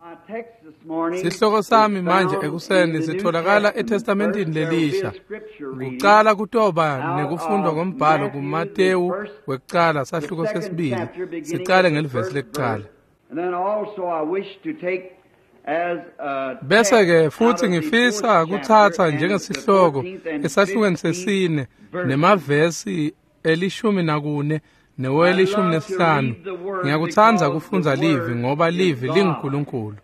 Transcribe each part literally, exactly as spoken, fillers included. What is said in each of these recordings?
Sihloko sami manje ekuseni sitholakala eTestamentini lelisha. Kuqala kutoba nekufundwa kombhalo kuMateyu wekuqala sahluko sesibili. Siqale ngelivesi lekuqala. Bese ke futhi ngifisa kuthatha njengesihloko esahlukweni sesine nemavesi elishumi nakune newelishumi nesihlanu. Ngiyakuthanza kufunza livi ngoba livi linguNkulunkulu.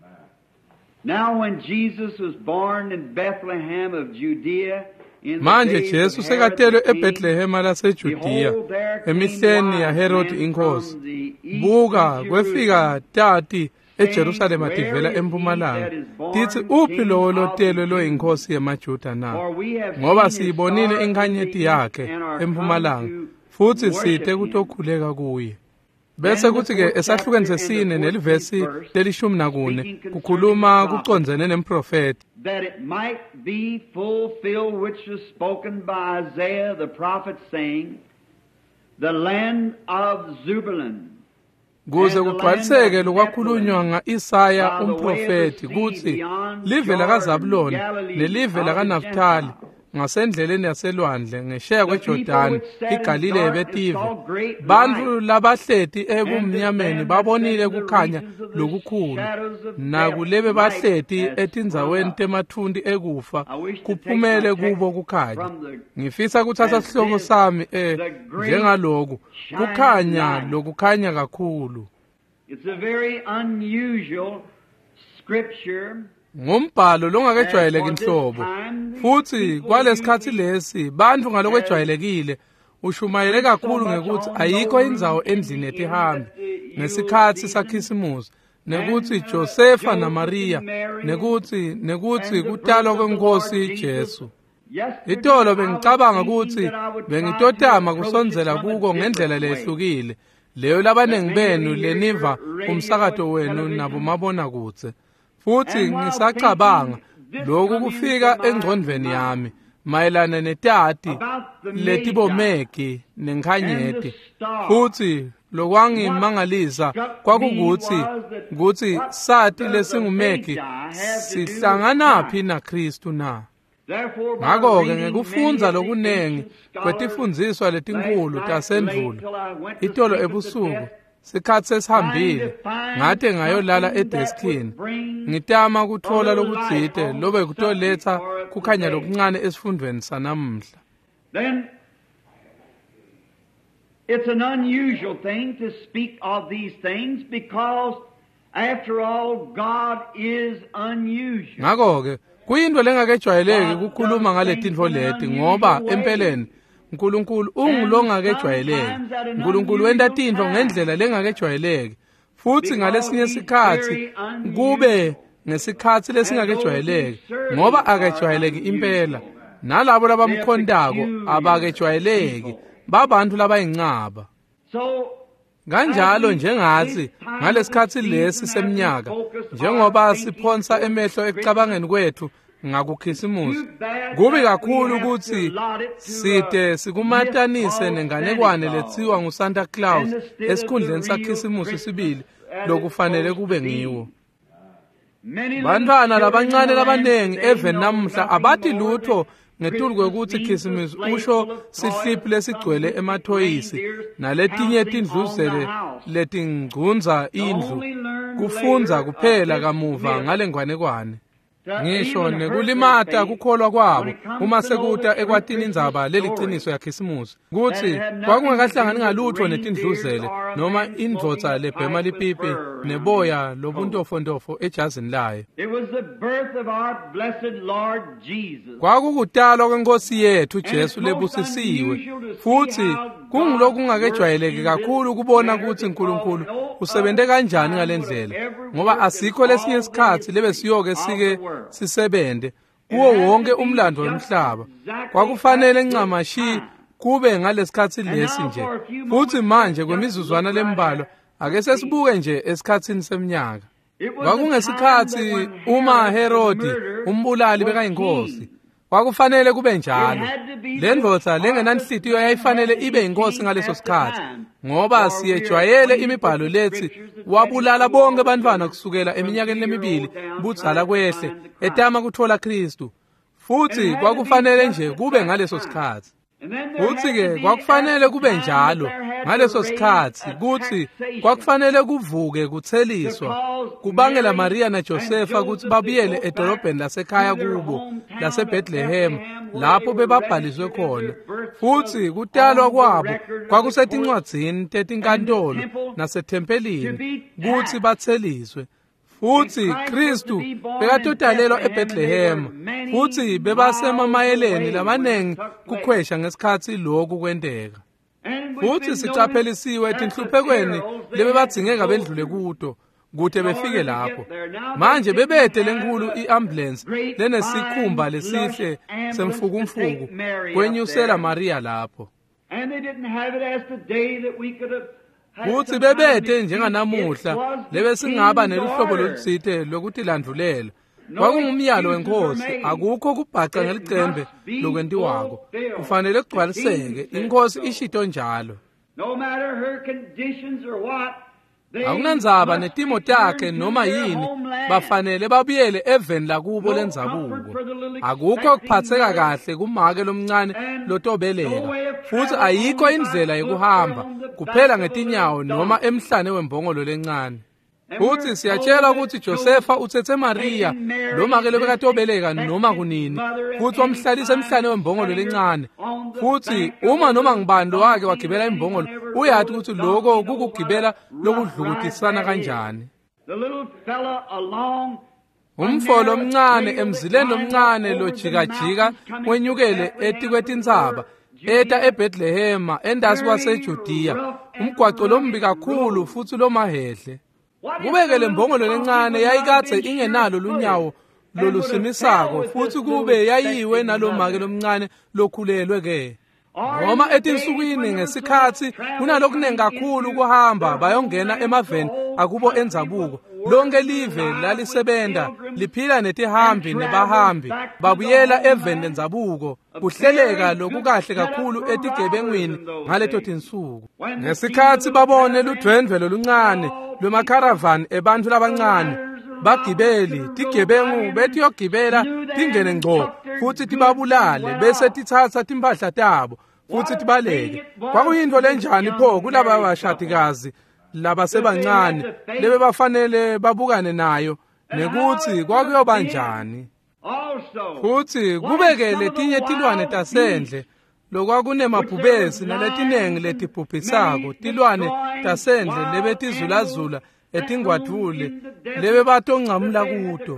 Now when Jesus was born in Bethlehem of Judea in the manje days Jesu of sekatelwe Herod the king, eBethlehem laseJudiya behold, there came emihleni wise yaHerod men inkosi. from the east Buka of kwefika tati eJerusalem saying, tivela Where is he empumalanga. that is born Tithi uphi King lowo of lotelwe lo the inkosi yemaJuda na? For we have Ngoba seen his siyibonile star in inkanyeti the east yakhe and are empumalanga come futhi to worship sithe him. kutokhuleka kuye. Bese kuthi ke esahlukweni sesine nelivesi lelishumi nakune kukhuluma kucondzene nemprofeti. That it might be fulfilled which was spoken by Isaiah the prophet, saying, the land of Zebulun kuze kugcwaliseke lokwakhulunywa nga-Isaya umprofeti kuthi live lakaZabuloni nelive lakaNaftali ngasendleleni yaselwandle ngesheya kweJordani iGalile betive bantu labahleti ebumnyameni babonile kukhanya lokukhulu nakulebe bahleti etindzaweni temathundi ekufa kuphumele kubo kukhanya. Ngifisa kuthatha sihloko sami eh njengaloku kukhanya lokukhanya kakhulu. It's a very unusual scripture. Ngombhalo longakejwayeleki inhlobo futhi kwalesikhathi lesi bantu ngalokwejwayelekile ushumayele kakhulu ngekuthi ayikho indzawo endlini etihambi ngesikhathi sakhisimusi nekuthi Josefa na Maria nekuthi nekuthi kutalwa kwenkosi Jesu. Itolo bengicabanga ukuthi bengitotama kusondzela kuko ngendlela lehlukile leyo labanengi benu leniva umsakato wenu nabo mabona kutse. Futhi ngisacabanga lokhu kufika engcondvweni yami mayelana netati letibomeki nenkhanyeti futhi lokwangimangalisa kwakukuthi ukuthi sati lesingumeki sihlanganaphi naKristu na. Ngakho-ke ngekufunza lokunengi kwetifundziswa letinkulu tasendvulo itolo ebusuku sikhathi sesihambile ngade ngayolala edeskini ngitama kuthola lokutsite lobe kutoletha kukhanya lokuncane esifundweni sanamuhla. Then it's an unusual thing to speak of these things because after all God is unusual. Ngakho-ke kuyinto lengakejwayeleki ukukhuluma ngaletintfo leti ngoba empeleni uNkulunkulu ungulongakejwayeleki. uNkulunkulu wenta tintfo ngendlela lengakejwayeleki futhi ngalesinye isikhathi kube ngesikhathi lesingakejwayeleki ngoba akejwayeleki impela nalabo labamkhondako abakejwayeleki babantu labayinqaba. So kanjalo njengathi ngalesikhathi lesi seminyaka njengoba siphonsa emehlo ekucabangeni kwethu ngakukhisimusi kubi kakhulu ukuthi side sikumatanise nenganekwane lethiwa nguSanta Claus esikhundleni sakhisimusi sibili lokufanele kube ngiwo. Bantwana labancane labanengi even namuhla abathi lutho ngetulu kwekuthi khisimusi usho sihliphi lesigcwele emathoyisi naletinye tindluzele letingcunza indlu kufunza kuphela kamuva ngalengwanekwane. Ngisho nekulimata kukholwa kwabo uma sekuta ekwatini indzaba leliciniso yakhisimusi kuthi kwakungakahlangani ngalutho netindluzele noma indvodza lebhema lipipi neboya lobuntofontofo ejazini layo. Kwakukutalwa kwenkosi yethu Jesu lebusisiwe futhi kungulokungakejwayeleki kakhulu ukubona ukuthi uNkulunkulu usebente kanjani ngalendlela ngoba asikho lesinye isikhathi lebe siyoke sike sisebende kuwo wonke umlando womhlaba. Kwakufanele ncamashi kube ngalesikhathi lesi nje futhi manje kwemizuzwana lembalo ake sesibuke nje esikhatsini seminyaka. Kwakungesikhathi uma Herodi umbulali bekayinkosi kwakufanele kube njalo. Le ndoda lengenanhlitiyo yayifanele ibe inkosi ngaleso sikhathi, ngoba siyejwayele imibhalo lethi wabulala bonke abantwana kusukela eminyakeni emibili budzala kwehle etama kuthola Kristu. Futhi kwakufanele nje kube ngaleso sikhathi. Futhi-ke kwakufanele kube njalo ngaleso sikhathi, kuthi kwakufanele kuvuke kutheliswa kubangela Maria na Josefa ukuthi babuyele edolobheni lasekhaya kubo laseBethlehem lapho bebabhaliswe khona. Futhi kutalwa kwabo kwakusetincwadzini tetinkantolo nasethempelini kuthi batheliswe. Futhi Kristu bekatotalelwa eBethlehem, futhi bebasemamayeleni lamanengi kukhwesha ngesikhathi lokhu kwenteka. Futhi sicaphelisiwe etinhluphekweni lebebadzingeka bedlule kuto kude befike lapho. Manje bebede lenkulu i-ambulance lenesikhumba lesihle semfukumfuku kwenyusela Maria lapho. Futhi bebede njenganamuhla lebe singaba neluhlobo lolusithe lokuthi landlulela. Kwakungumyalo wenkosi, akukho kubhaca ngelicembe lokwentiwako. Kufanele kugcwaliseke, inkosi ishito njalo. Akunandzaba netimo takhe noma yini, bafanele babuyele eveni lakubo lendzabuko. Akukho kuphatheka kahle kumake lomncane lotobeleka, futhi ayikho indlela yokuhamba kuphela ngetinyawo noma emhlane wembongolo lencane. Futhi siyatshela ukuthi Josefa uthethe Maria lomake lobekatobeleka noma kunini, futhi wamhlalisa emhlane wembongolo lencane. Futhi uma noma ngibani wake wagibela imbongolo uyathi ukuthi lokho kukugibela lokudlukutisana kanjani. Umfolo omncane emzileni omncane lojikajika wenyukele eti kwetintsaba eta eBethlehem endasi kwaseJudiya, umgwaco lombi kakhulu futhi lomahehle. Kubeke le mbongolo lencane yayikatse ingenalo lunyawo lolusimisako, futhi kube yayiwe nalomake lomncane lokhulelwe ke. Noma etinsukwini ngesikhathi kunalokuningi kakhulu kuhamba bayongena emaveni akubo endzabuko, lonke live lalisebenta liphila netihambi nebahambi babuyela eveni lendzabuko, kuhleleka lokukahle kakhulu etigebengwini ngaleto tinsuku. Ngesikhathi babone ludwendwe loluncane lwemakharavani ebantfu labancane bagibeli tigebengu bethi yogibela tingene ngco futhi tibabulale bese tithatha timphahla tabo futhi tibaleke. Kwakuyinto lenjani pho kulaba bashadikazi laba sebancane lebe bafanele babukane nayo nekuthi kwakuyoba njani? Futhi kubeke letinye tilwane tasendle lokwakunemabhubesi naletinengi letibhubhisako, tilwane tasendle lebe tizulazula etingwadvule lebe batongcamula kuto.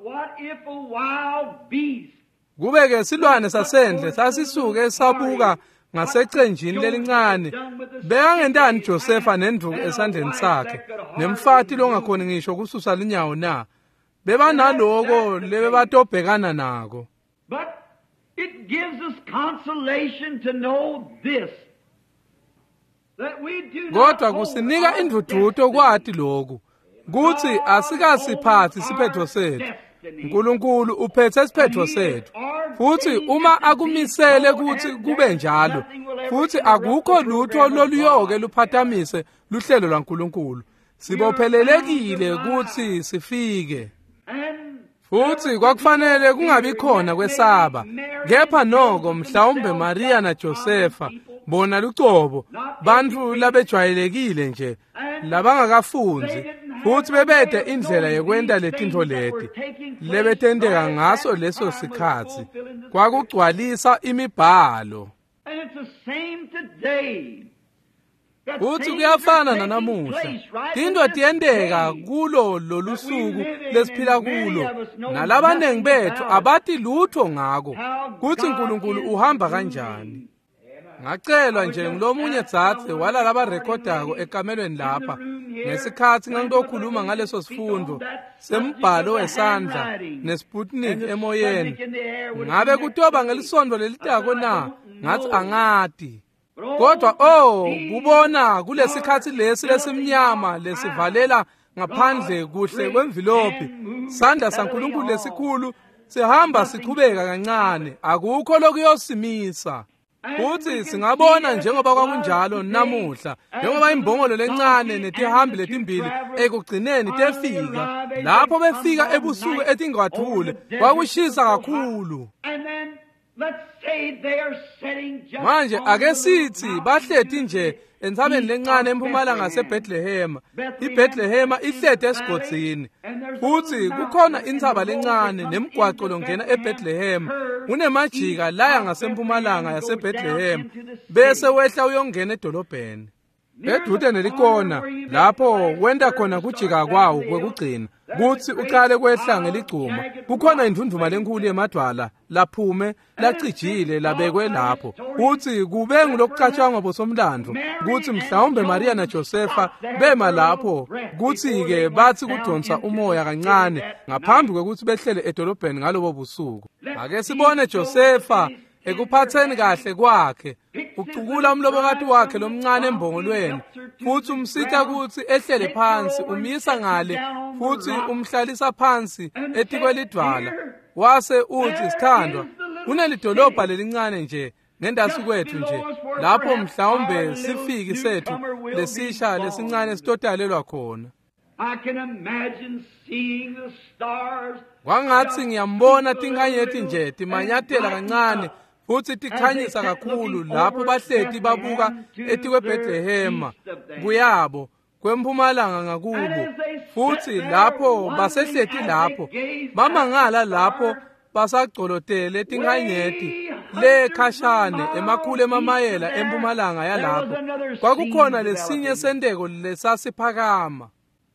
Kubeke silwane sasendle sasisuke sabuka ngasecenjini lelincane, bekangentani Josefa nenduku esandleni sakhe nemfati longakhoni ngisho kususa linyawo na, bebanaloko lebe batobhekana nako. It gives us consolation to know this, that we do not kodwa kusinika indvuduto kwati lokhu kuthi asikasiphathi siphetho sethu. uNkulunkulu uphethe isiphetho sethu, futhi uma akumisele ukuthi kube njalo, futhi akukho lutho loluyoke luphatamise luhlelo lwaNkulunkulu. Sibophelelekile ukuthi sifike. Futhi kwakufanele kungabi khona kwesaba, kepha noko mhlawumbe Maria na Josefa bona lucobo bantfu labejwayelekile nje labangakafunzi, futhi bebede indlela yokwenta letintfo leti lebetendeka ngaso leso sikhatsi kwakugcwalisa imibhalo. Futhi kuyafana nanamuhla, tintfo tiyendeka kulo lolusuku lesiphila kulo, nalabanengi bethu abati lutho ngako kuthi uNkulunkulu uhamba kanjani. Ngacelwa nje ngilomunye dzadze wala labarekhodako ekamelweni lapha ngesikhathi ngangitokhuluma ngaleso sifundo sembhalo wesandla neSputnik emoyeni. Ngabe kutoba ngelisondo lelitako na? Ngathi angati. Kodwa oh kubona kulesikhathi lesi lesimnyama lesivalela ngaphandle kuhle kwemvilopi, sandla saNkulunkulu lesikhulu sihamba siqhubeka kancane, akukho lokuyosimisa. Futhi singabona njengoba kwakunjalo namuhla, njengoba imbongolo lencane netihambi letimbili ekugcineni tefika, lapho befika ebusuku etingathule, kwakushisa kakhulu. Manje ake sithi bahlethi nje entsabeni lencane empumalanga ngaseBethlehema. iBethlehema ihlethe esigodzini. Futhi kukhona intsaba lencane nemgwaqo longena eBethlehema. Unemajika laya ngasempumalanga yaseBethlehema, bese wehla uyongena edolobheni. Eduze nelikona lapho wenda khona kujika kwawo kwekugcina, kuthi uqale kwehla ngeligcuma, kukhona indunduma lenkulu yemadwala laphume lacijile labekwe lapho. Kuthi kube ngulokucatshangwa bosomlandvo kuthi mhlawumbe Maria na Josefa bema lapho, kuthi-ke bathi kudonsa umoya kancane ngaphambi kwekuthi behlele edolobheni ngalobo busuku. Ake sibone Josefa ekuphatheni kahle kwakhe, ucukula umlobokati wakhe lomncane embongolweni, futhi umsitha kuthi ehlele phansi, umisa ngale, futhi umhlalisa phansi etikwelidwala. Wase uthi, sithandwa, kunelidolobha lelincane nje ngendasi kwethu nje, lapho mhlawumbe sifiki sethu lesisha lesincane sitotalelwa khona. Kwangathi ngiyambona tinkhanyeti nje timanyathela kancane futhi tikhanyisa kakhulu lapho bahlethi babuka etikweBethlehema kuyabo kwempumalanga ngakubo. Futhi lapho basehlethi lapho bamangala lapho basagcolotele tinkhanyeti le khashane emakhulu emamayela empumalanga yalapho. Kwakukhona lesinye sendeko lesasiphakama.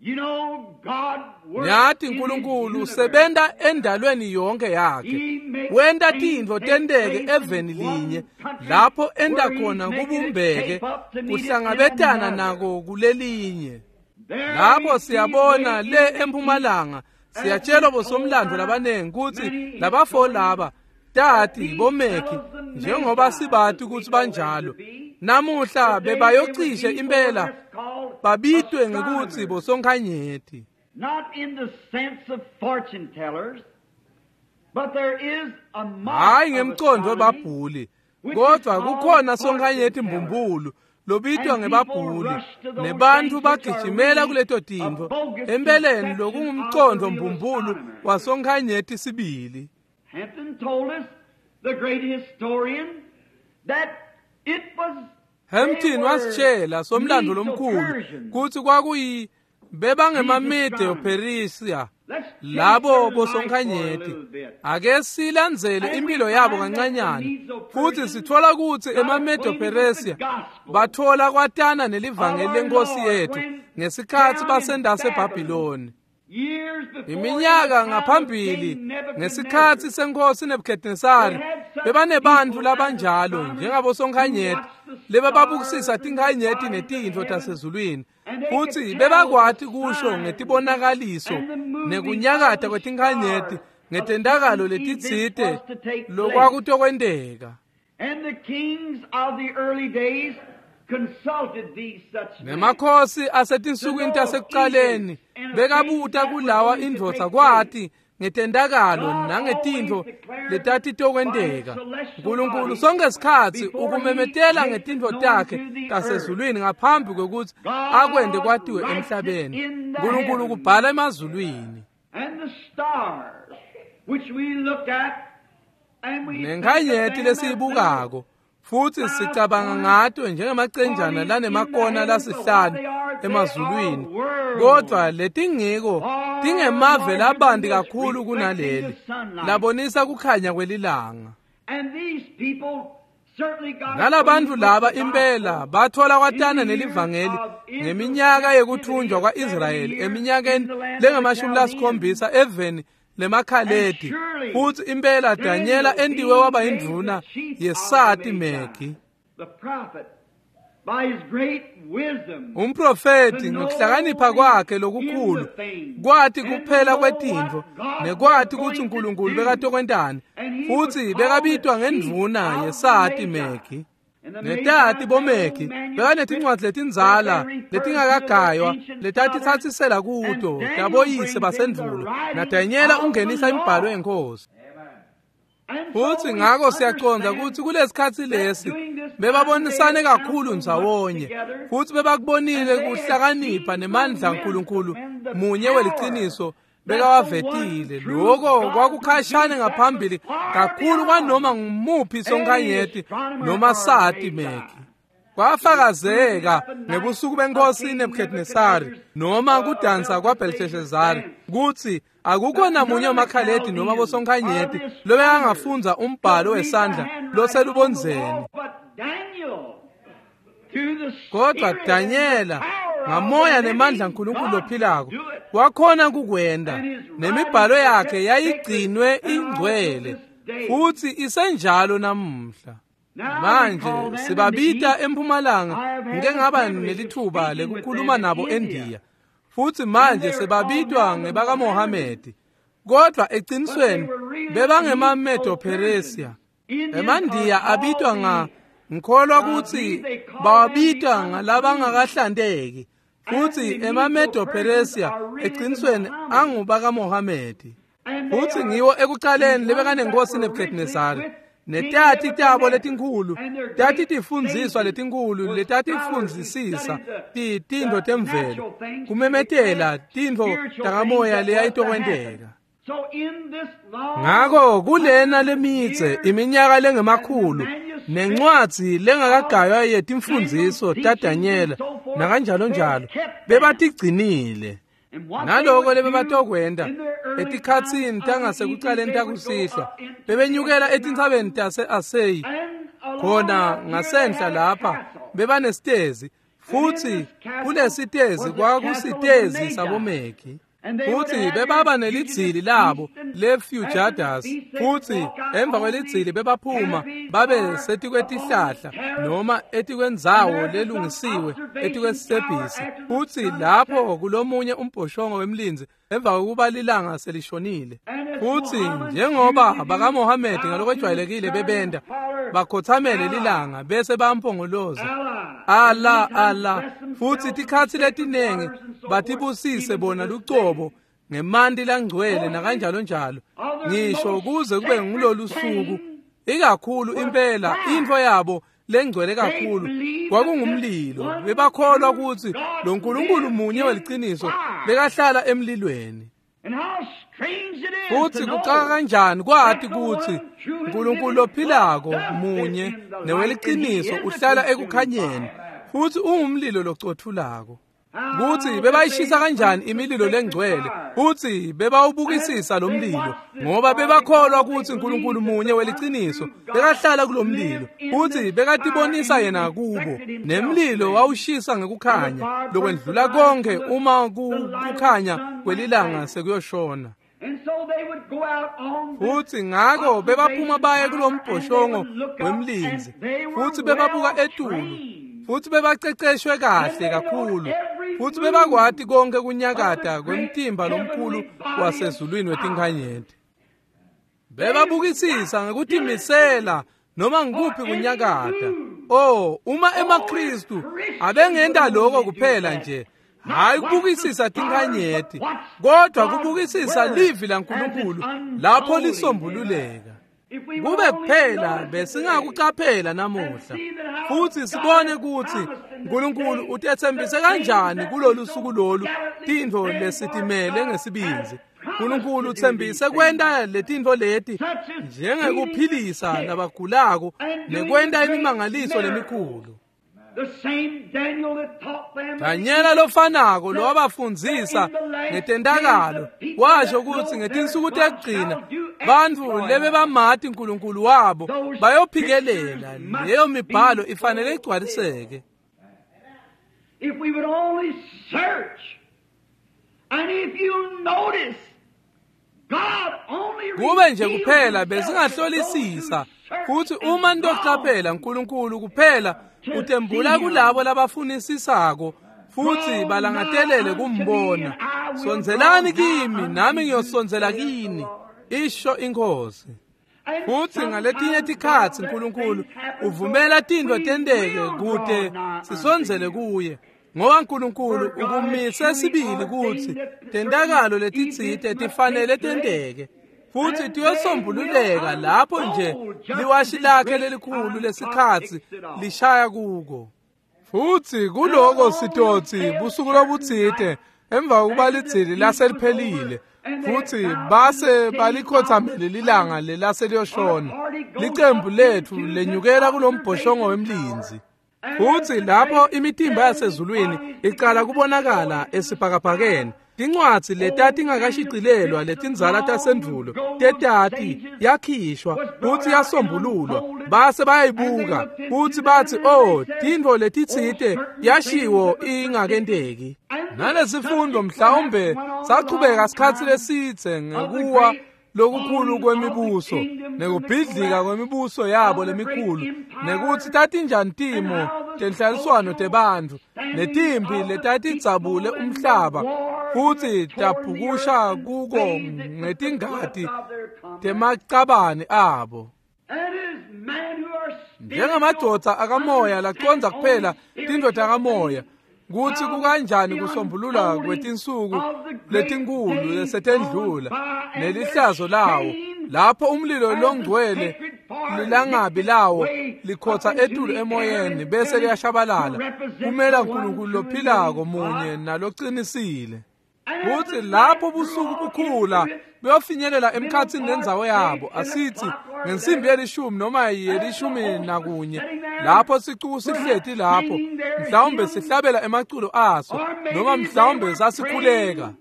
Nyathi uNkulunkulu usebenta endalweni yonke yakhe. Wenda tintfo tenteke eveni linye lapho enda khona kubumbeke kuhlangabetana nako kulelinye. Lapho siyabona le empumalanga, siyatshelwa bosomlandvo labanengi ukuthi labafo laba tati bomeki njengoba sibathi ukuthi banjalo. Namuhla bebayocishe impela babitwe ngekuthi bosonkhanyeti. Not in the sense of fortune tellers, but there is a hayi ngemcondo webabhuli, kodwa kukhona sonkhanyeti mbumbulu lobitwa ngebabhuli, nebantfu bagijimela kuleto tintfo empeleni lokungumcondo mbumbulu wasonkhanyeti sibili. Hampton told us, the great historian, that it was Hampton wasitshela somlando lomkhulu kuthi kwakuyi bebangemamede oPerisia labo bosonkhanyeti. Ake silandzele impilo yabo kancanyana, futhi sithola ukuthi emamede oPerisia bathola kwatana nelivangeli lenkosi yethu ngesikhathi basendase eBhabhiloni. Iminyaka ngaphambili ngesikhathi senkosi Nebukadnezari bebanebantfu labanjalo njengabosonkhanyeti lebababukisisa tinkhanyeti netintfo tasezulwini, futhi bebakwati kusho ngetibonakaliso nekunyakata kwetinkhanyeti ngetendakalo letitsite lokwakutokwendeka. Nemakhosi asetinsukwini tasekuqaleni bekabuta kulawa indvodza kwati ngetendakalo nangetintfo letatitokwendeka. uNkulunkulu sonke sikhatsi ukumemetela ngetintfo takhe tasezulwini ngaphambi kwekuthi akwende kwatiwe emhlabeni. uNkulunkulu kubhala emazulwini. Nenkhanyeti lesiyibukako futhi sicabanga ngato njengemacenjana lanemakona lasihlanu emazulwini, kodwa letingiko tingemave labandi kakhulu kunaleli, labonisa kukhanya kwelilanga. Ngalabantfu laba impela bathola kwatana nelivangeli ngeminyaka yekuthunjwa kwa-Israyeli eminyakeni lengemashumi lasikhombisa eveni lemakhaledi, futhi impela Danyela endiwe waba indvuna yesati meki. Umprofeti ngokuhlakanipha kwakhe lokukhulu kwati kuphela kwetintfo nekwati ukuthi uNkulunkulu bekatokwentani, futhi bekabitwa ngendvuna yesati meki. Netati bomeki bekanetincwadzi letindzala letingakagaywa letatitsathisela kuto taboyise basendvulo, naDanyela ungenisa imibhalo yenkhosi. futhi ngakho siyaconza ukuthi kulesikhathi lesi bebabonisane kakhulu ndzawonye futhi bebakubonile kuhlakanipha nemandla kaNkulunkulu munye weliciniso bekawavetile lokho kwakukhashane ngaphambili kakhulu kwanoma ngumuphi sonkhanyeti noma sati meki kwafakazeka ngebusuku benkosi Nebukadnesari noma kudansa kwaBelteshazari kuthi akukho namunye umakhaledi noma bosonkhanyeti lobekangafunza umbhalo wesandla loselubonzeni kodwa Danyela ngamoya nemandla kaNkulunkulu ophilako wakhona kukwenda nemibhalo yakhe yayigcinwe ingcwele futhi isenjalo namuhla. Manje sibabita eMpumalanga ngeke ngaba nelithuba lekukhuluma nabo eNdiya futhi manje sebabitwa ngebaka Mohammed kodwa eqinisweni bebangemaMedo Persia. EmaNdiya abitwa nga ngikholwa ukuthi bawabitwa ngalabangakahlandeki futhi emaMedo Persia eqinisweni angubaka Mohammed futhi ngiwo ekuqaleni lebekane inkosi Nebukadnesari netati tabo letinkulu tati tifundziswa letinkulu letati fundzisisa ti tintfo temvelo kumemetela tintfo takamoya leyayitokwenteka. Ngakho kulena lemitse iminyaka lengemakhulu nencwadzi lengakagaywa yetimfundziso taDanyela nakanjalo njalo bebatigcinile naloko lebebatokwenda etikhatsini tangasekucaleni takusihlwa bebenyukela etintsabeni tase-Aseyi khona ngasenhla lapha bebanesitezi futhi kulesitezi kwakusitezi sabomeki futhi bebaba nelidzili labo leFujadas futhi emva kwelidzili bebaphuma babe setikwetihlahla noma etikwendzawo lelungisiwe etikwesisebhisi futhi lapho kulomunye umbhoshongo wemlinzi emva kokuba lilanga selishonile futhi njengoba baka Mohammed ngalokwejwayelekile bebenda bakhothamele lilanga bese bamphongoloza Allah Allah futhi tikhathi letinengi batibusise bona lucobo ngemanti langcwele nakanjalo njalo ngisho kuze kube ngulolu suku ikakhulu impela into yabo lengcwele kakhulu kwakungumlilo bebakholwa ukuthi lo nkulunkulu munye weliciniso bekahlala emlilweni futhi kucaka kanjani kwathi ukuthi uNkulunkulu ophilako munye neweliciniso uhlala ekukhanyeni futhi ungumlilo locothulako kuthi bebayishisa kanjani imililo lengcwele futhi bebawubukisisa lo mlilo ngoba bebakholwa ukuthi uNkulunkulu munye weliciniso bekahlala kulomlilo futhi bekatibonisa yena kubo nemlilo wawushisa ngekukhanya lokwendlula konke uma kukhanya kwelilanga sekuyoshona futhi ngakho bebaphuma baye kulombhoshongo wemlinzi futhi bebabuka etulu futhi bebaceceshwe kahle kakhulu futhi bebakwati konke kunyakata kwemtimba lomkhulu wasezulwini wetinkhanyeti bebabukisisa ngekutimisela noma ngikuphi kunyakata. Oh, uma emaKristu abengenda lokho kuphela nje hayi kubukisisa tinkhanyeti kodwa kubukisisa livi laNkulunkulu lapho lisombululeka kube kuphela besingakucaphela namuhla futhi sibone ukuthi uNkulunkulu utethembise kanjani kulolu suku lolu tintfo lesitimele ngesibinzi. uNkulunkulu uthembise kwenta letintfo leti njengekuphilisa labagulako nekwenta imimangaliso lemikhulu. Danyela lofanako lo wabafundzisa ngetendakalo washo ukuthi ngetinsuku tekugcina bantfu lebe bamati uNkulunkulu wabo bayophikelela leyo mibhalo ifanele igcwaliseke. If we would only search and if you notice God only kube nje kuphela besingahlolisisa futhi uma ntoqaphela uNkulunkulu kuphela utembula kulabo labafunisisako futhi balangatelele kumbona. Sonzelani kimi nami ngiyosonzela kini isho inkosi. Futhi ngaletinye tikhatsi uNkulunkulu uvumela tintfo tenteke kude sisonzele kuye ngoba uNkulunkulu ukumise sibili kuthi tendakalo letitsite tifanele tenteke futhi tuyosombululeka lapho nje liwashi lakhe lelikhulu lesikhathi lishaya kuko. Futhi kuloko sitotsi busuku lobutsite emva kokuba litsili laseliphelile futhi base balikhothamele lilanga lelase liyoshona licembu lethu lenyukela kulombhoshongo wemlinzi. Futhi lapho imitimba yasezulwini iqala kubonakala esibhakabhakeni, tincwadzi letati ngakashicilelwa letinzala tasendulo tetati yakhishwa futhi yasombululwa, base bayayibuka futhi bathi oh tintfo letitsite yashiwo ingakenteki. Nalesifundo mhlawumbe saqhubeka isikhathi lesidze ngekuwa lokukhulu kwemibuso nekubhidlika kwemibuso yabo lemikhulu, nekuthi tatinjani timo tenhlaliswano tebantfu netimpi letatidzabule umhlaba futhi tabhukusha kuko ngetingati temacabane abo. Njengamadvodza akamoya lacondza kuphela tintfo takamoya, kuthi kukanjani kusombulula kwetinsuku letinkulu lesetendlula nelihlazo lawo, lapho umlilo longcwele lilangabi lawo likhotsa etulu emoyeni bese liyashabalala, kumela uNkulunkulu lophilako munye naloqinisile. Futhi lapho busuku bukhula beyofinyelela emkhatsini nendzawo yabo, asithi ngensimbi yelishumi noma yelishumi nakunye, lapho sicuku sihleti lapho, mhlawumbe sihlabela emaculo aso noma mhlawumbe sasikhuleka.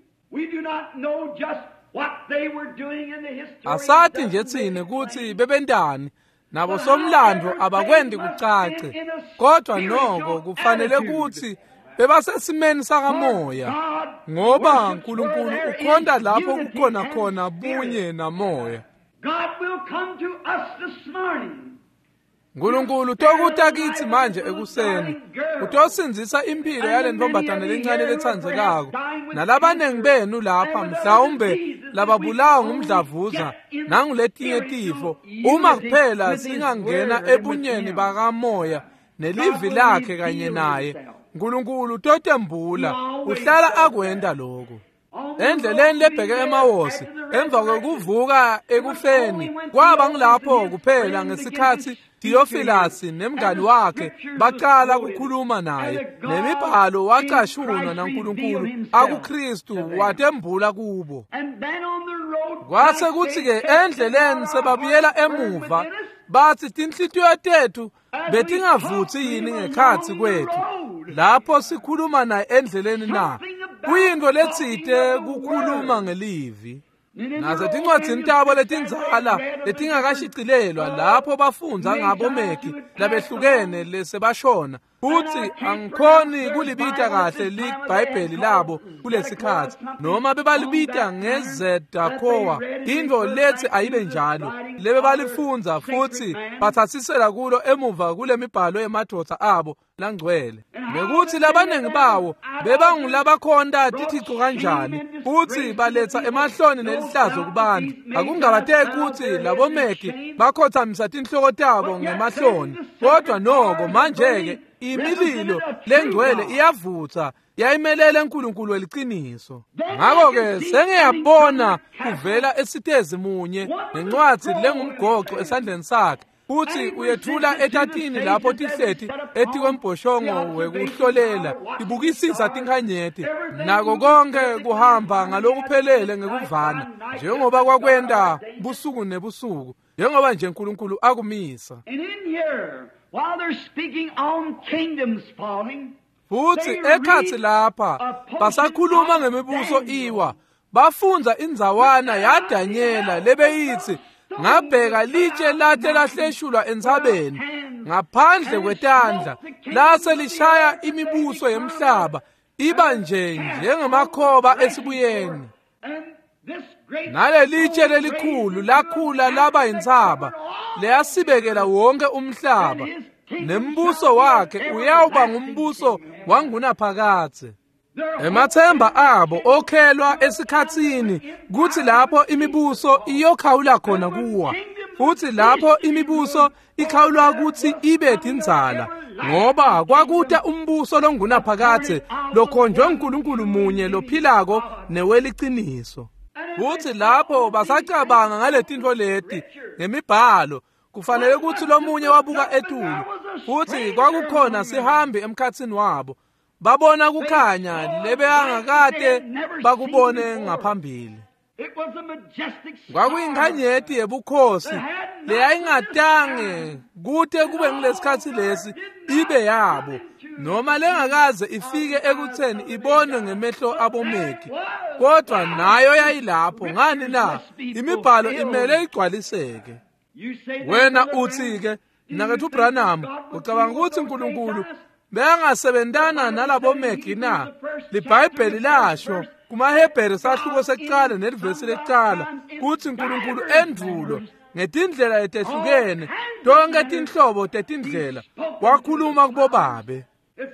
Asathi nje thine kuthi bebendani nabo somlandvo abakwendi kucace, kodwa noko kufanele kuthi bebasesimeni sakamoya, ngoba uNkulunkulu ukhonda lapho kukhona khona bunye namoya. uNkulunkulu tokuta kithi manje ekuseni utosinzisa impilo yale ntombazane lencane lethandzekako nalabanengi benu lapha mhlawumbe lababulawa ngumdlavuza nanguletinye tifo, uma kuphela singangena ebunyeni bakamoya nelivi lakhe kanye naye. uNkulunkulu totembula uhlala akwenda lokho. Endleleni lebheke emawosi emva kokuvuka ekufeni kwaba ngilapho kuphela ngesikhathi Theophilus nemngani wakhe baqala ukukhuluma naye, nemibhalo wacashunwa naNkulunkulu akuKristu watembula kubo. Kwase kuthi ke endleleni sebabuyela emuva bathi tinhlitiyo tethu betingavuthi yini ngekhathi kwethu lapho sikhuluma naye endleleni na, kuyinto letsite kukhuluma ngelivi. Nazo tincwadzini tabo letinzala letingakashicilelwa lapho bafundza ngabo meki labehlukene lesebashona, futhi angikhoni kulibita kahle liBhayibheli labo kulesikhathi, noma bebalibita ngeZedakhowa, intfo lethi ayibe njalo lebe balifundza futhi bathatsisela kulo emuva kule mibhalo yemadvodza abo langcwele. Nekuthi labanengi bawo bebangulabakhonda tithixo kanjani futhi baletha emahloni nelihlazo kubantu, akungabateki ukuthi labomeki bakhothamisa tinhloko tabo ngemahloni, kodwa noko manje-ke imililo lengcwele iyavutha yayimelele uNkulunkulu weliciniso. Ngakho-ke sengiyabona kuvela esitezi munye nencwadzi lengumgoqo esandleni sakhe, futhi uyethula etatini lapho tihleti etikwembhoshongo wekuhlolela ibukisisa tinkhanyeti, nako konke kuhamba ngalokuphelele ngekuvana njengoba kwakwenda busuku nebusuku, njengoba nje uNkulunkulu akumisa. Futhi ekhathi lapha basakhuluma ngemibuso iwa, bafunza indzawana yaDanyela lebeyithi ngabheka litshe late lahleshulwa entsabeni ngaphandle kwetandla lase lishaya imibuso yemhlaba iba nje njengemakhoba esibuyeni. Nale litshe lelikhulu lakhula laba intsaba leyasibekela wonke umhlaba, nembuso wakhe uyawuba ngumbuso wangunaphakathe. Emathemba abo okhelwa esikhatsini kuthi lapho imibuso iyokhawula khona kuwa, futhi lapho imibuso ikhawulwa ukuthi ibe tinzala, ngoba kwakuta umbuso longunaphakathe lokhonjwe uNkulunkulu munye lophilako neweliciniso. futhi lapho basacabanga ngaletinto leti ngemibhalo kufanele ukuthi lomunye wabuka etulo futhi kwakukhona sihambi emkhatsini wabo babona kukhanya lebeyangakade bakubone ngaphambili. Kwakuyinkhanyeti yebukhosi leyayingatange kude kube ngilesikhathi lesi ibe yabo noma lengakaze ifike ekutheni ibonwe ngemehlo abomeki, kodwa nayo yayilapho. Ngani na? Imibhalo imele igcwaliseke. Wena uthi-ke nakethu uBranham ucabanga ukuthi uNkulunkulu beyangasebentana nalabomeki na? LiBhayibheli lasho kumaHebheru sahluko sekuqala nelivesi lekuqala kuthi uNkulunkulu endulo ngetindlela etehlukene tonke tinhlobo tetindlela wakhuluma kubobabe.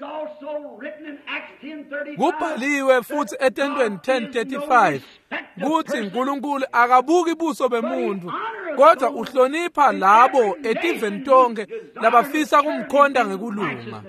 Kubhaliwe futhi eTentweni ten thirty-five kuthi uNkulunkulu akabuki buso bemuntu kodwa uhlonipha labo etiveni tonke labafisa kumkhonda ngekulunga.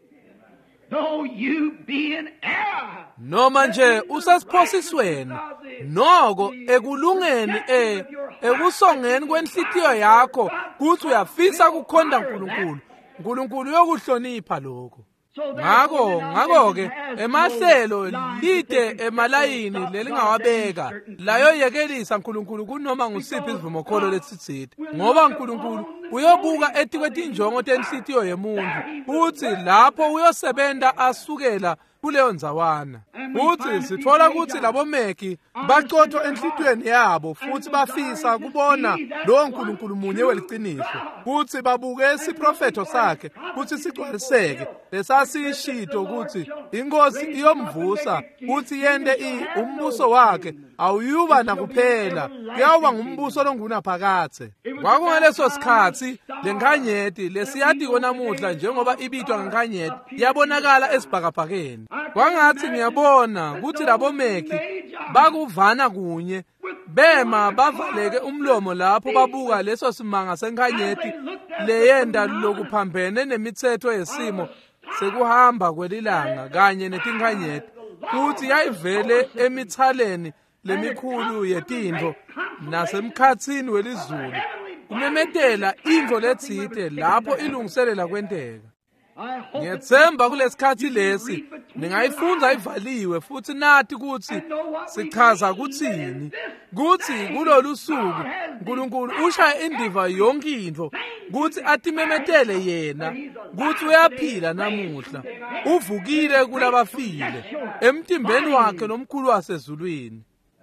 Noma nje usesiphosisweni noko ekulungeni e ekusongeni kwenhlitiyo yakho kuthi uyafisa kukhonda uNkulunkulu, uNkulunkulu uyokuhlonipha lokho. Ngakho ngakho-ke emahlelo lide emalayini lelingawabeka layo yekelisa uNkulunkulu kunoma ngusiphi isivumo kholo lesithithe, ngoba uNkulunkulu uyobuka ethi kwetinjongo tenhlitiyo yemuntu futhi lapho uyosebenta asukela kuleyo nzawana. Futhi sithola ukuthi labomeki baqothwa enhlitweni yabo futhi bafisa kubona lo uNkulunkulu munye weliqiniso futhi babuke isiprofeto sakhe futhi sigcwaliseke lesasishito ukuthi inkosi iyomvusa futhi yende i umbuso wakhe awuyuba nakuphela kuyawuba ngumbuso longunaphakathe. Kwakungaleso sikhathi lenkhanyeti lesiyadiko namuhla njengoba ibitwa ngenkhanyeti yabonakala esibhakabhakeni. Kwangathi ngiyabona ukuthi labomeki bakuvana kunye bema bavaleke umlomo lapho babuka leso simanga senkhanyeti leyenda lokuphambene nemithetho yesimo sekuhamba kwelilanga kanye netinkhanyeti futhi yayivele emithaleni lemikhulu yetinto nasemkhatsini welizulu kumemetela indlo letsite lapho ilungiselela kwenteka. Ngiyethemba kulesikhathi lesi ningayifunda ivaliwe futhi nathi ukuthi sichaza kuthini kuthi kulolu suku uNkulunkulu ushaya indiva yonke into kuthi atimemetele yena kuthi uyaphila namuhla, uvukile kulabafile emtimbeni wakhe nomkhulu wasezulwini.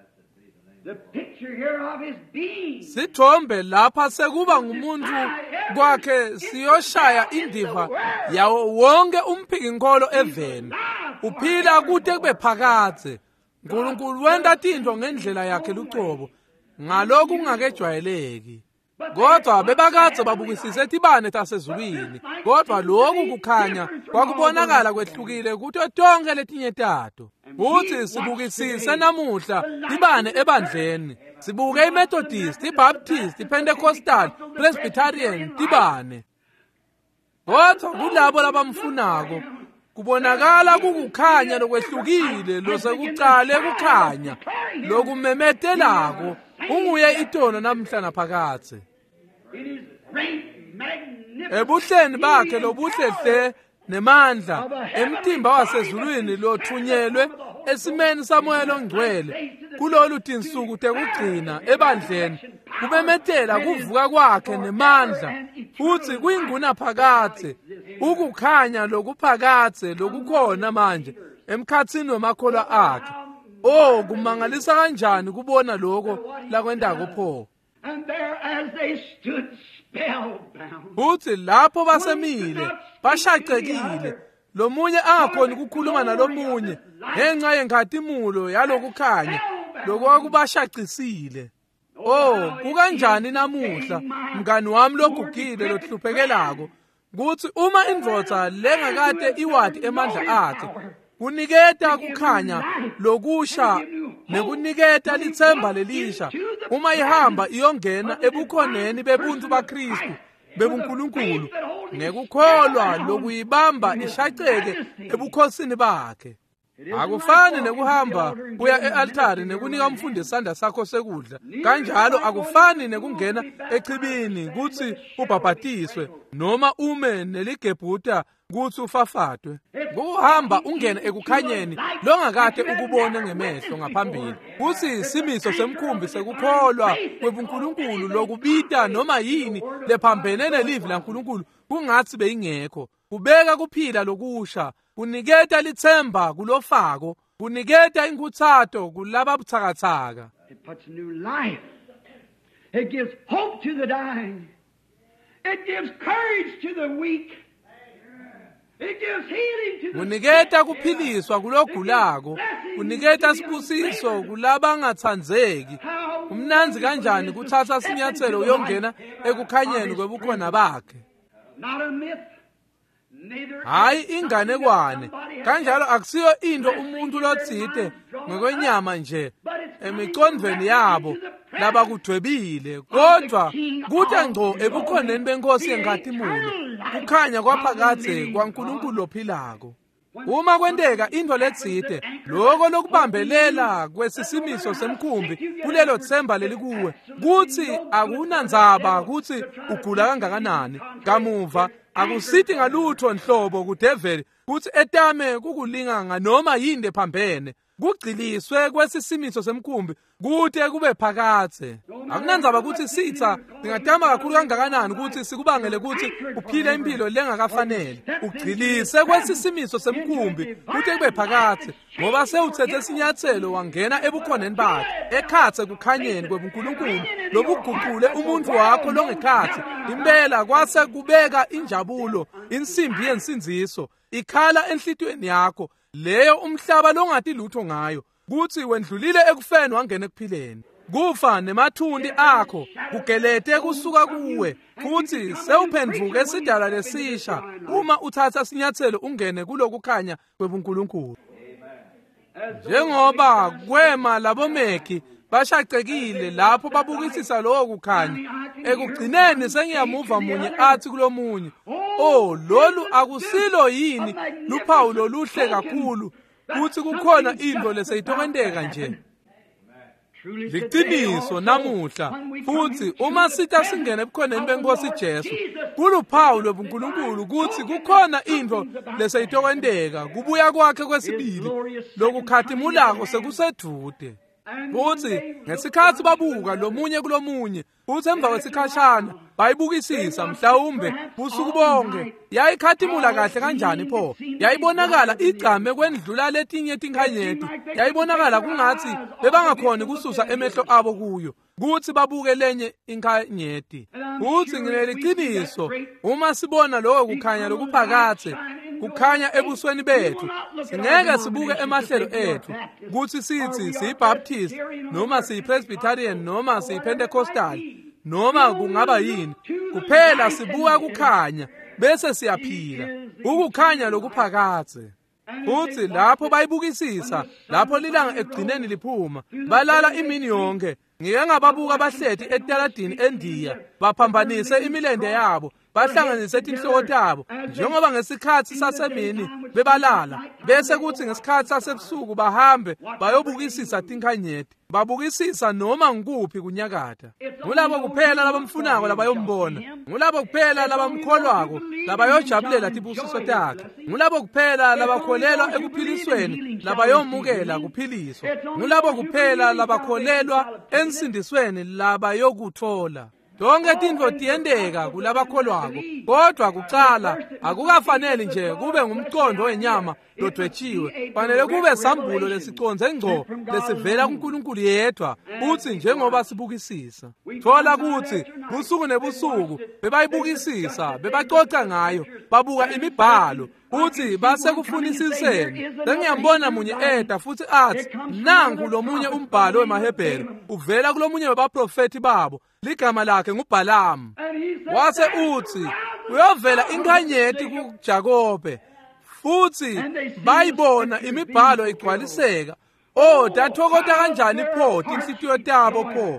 Sithombe lapha sekuba ngumuntu kwakhe siyoshaya indiva yawo wonke umphikinkolo eveni uphila kude kube phakathe. uNkulunkulu wenda tinto ngendlela yakhe lucobo ngalokhu kungakejwayeleki, kodwa bebakade babukisise tibane tasezulwini, kodwa lokhu kukhanya kwakubonakala kwehlukile kuthi tonke letinye tato. Futhi sibukisise namuhla tibane ebandleni, sibuke iMethodist, iBaptist, iPentecostal, Presbyterian tibane, kodwa kulabo labamfunako kubonakala kukukhanya lokwehlukile losekuqale kukhanya lokumemetelako unguye itono namhla naphakathe. Ebuhleni bakhe lobuhlehle nemandla emtimba wasezulwini lothunyelwe esimeni samoya ongcwele kulolu tinsuku tekugcina ebandleni kumemetela kuvuka kwakhe nemandla futhi kuyingunaphakathe ukukhanya lokuphakathe lokukhona manje emkhatsini wemakholwa akhe. Oh, kumangalisa kanjani kubona lokho lakwendako pho. Futhi lapho basemile bashaqekile lomunye angakhoni ukukhuluma nalomunye ngenxa yenkhatimulo yalokukhanya lokwakubashacisile. Oh, kukanjani namuhla mngani wami logugile lohluphekelako kuthi uma indvodza lengakade iwadi emandla akhe kuniketa kukhanya lokusha nekuniketa lithemba lelisha uma ihamba iyongena ebukhoneni bebuntu baKristu bebuNkulunkulu ngekukholwa lokuyibamba ishaqeke ebukhosini bakhe. Akufani nekuhamba uya e-altari nekunika umfundi isandla sakho sekudla. Kanjalo akufani nekungena echibini kuthi ubhabhatiswe noma ume neligebhuta kuthi ufafatwe. Kuhamba ungene ekukhanyeni longakade ukubone ngemehlo ngaphambili. Kuthi isimiso semkhumbi sekukholwa kwebuNkulunkulu lokubita noma yini lephambene nelivi laNkulunkulu kungathi beyingekho. Kubeka kuphila lokusha, kuniketa lithemba kulofako, kuniketa inkuthato kulaba buthakathaka. It puts new life. It gives hope to the dying. It gives courage to the weak. It gives healing to the kuniketa kuphiliswa kulogulako, kuniketa sibusiso kulaba angathandzeki. Umnanzi kanjani kuthatha sinyathelo uyongena ekukhanyeni kwebukhona bakhe. Not a myth. Hayi inganekwane, kanjalo akusiyo into umuntu lotsite ngokwenyama nje emicondweni yabo laba kudwebile, kodwa kude ngco ebukhoneni benkosi yenkazimulo kukhanya kwaphakade kwaNkulunkulu lophilako. Uma kwendeka into letsite lokho lokubambelela kwesisimiso semkhumbi kulelo themba lelikuwe kuthi akunandzaba ukuthi ugula kangakanani, kamuva akusithi ngalutho nhlobo kudeveli kuthi etame kukulinga nganoma yini lephambene, kugciliswe kwesisimiso semkhumbi kude kube phakathe. Akunandzaba ukuthi sitha singatama kakhulu kangakanani ukuthi sikubangele ukuthi uphile impilo lengakafanele, ugcilise kwesisimiso semkhumbi kude kube phakathe, ngoba sewuthethe isinyathelo wangena ebukhoneni bakhe ekhathe kukhanyeni kwebuNkulunkulu lobuguqule umuntu wakho longekhathi impela kwase kubeka injabulo, insimbi yensinziso ikhala enhlitweni yakho leyo umhlaba longati lutho ngayo, kuthi wendlulile ekufeni wangena ekuphileni. Kufa nemathundi akho kugelete kusuka kuwe, futhi sewuphendvuke esidala lesisha uma uthatha sinyathelo ungene kulokukhanya kwebuNkulunkulu. Njengoba kwema labomeki bashaqekile lapho babukisisa lokho kukhanya, ekugcineni sengiyamuva munye athi kulomunye, oh lolu akusilo yini luphawu loluhle kakhulu kuthi kukhona into leseyitokendeka nje. Liqiniso namuhla futhi uma sitha singene ebukhoneni benkosi Jesu kuluphawu lobuNkulunkulu kuthi kukhona into leseyitokendeka kubuya kwakhe kwesibili lokukhathimulako sekusedude. Futhi ngesikhathi babuka lomunye kulomunye futhi emva kwesikhashana bayibukisisa mhlawumbe busuku bonke yayikhathimula kahle kanjani pho, yayibonakala igcame kwendlula letinye tinkhanyeti, yayibonakala kungathi bebangakhoni kususa emehlo abo kuyo kuthi babuke lenye inkhanyeti. Futhi ngineliqiniso uma sibona lokho kukhanya lokuphakathe kukhanya ebusweni bethu, singeke sibuke emahlelo ethu kuthi sithi siyibaptist noma siyipresbyterian noma siyipentecosta noma kungaba yini, kuphela sibuka kukhanya bese siyaphila ukukhanya lokuphakathe. Futhi lapho bayibukisisa, lapho lilanga ekugcineni liphuma, balala imini yonke. Ngike ngababuka abahlethi etaladini eNdiya baphambanise imilende yabo, bahlanganise tinhloko tabo, njengoba ngesikhathi sasemini bebalala, bese kuthi ngesikhathi sasebusuku bahambe bayobukisisa tinkhanyeti, babukisisa noma ngikuphi kunyakatha. Ngulabo kuphela labamfunako labayombona, ngulabo kuphela labamkholwako labayojabulela tibusiso takhe, ngulabo kuphela labakholelwa ekuphilisweni labayomukela kuphiliswa, ngulabo kuphela labakholelwa ensindisweni labayokuthola. Tonke tintfo tiyendeka kulabakholwako, kodwa kucala akukafanele nje kube ngumcondo wenyama lodwetshiwe, fanele kube sambulo lesiconze ngco lesivela kuNkulunkulu yedwa. Uthi njengoba sibukisisa thola kuthi busuku nebusuku bebayibukisisa bebacoca ngayo, babuka imibhalo uthi base kufunisiseni. Sengiyambona munye eda futhi athi nangu lomunye umbhalo wemaHebheru uvela kulomunye wabaprofeti babo, ligama lakhe nguBhalamu. Wase uthi uyovela inkhanyeti kuJakobe, futhi bayibona imibhalo igcwaliseka. Oh, dathokota kanjani pho tinhlitiyo tabo pho.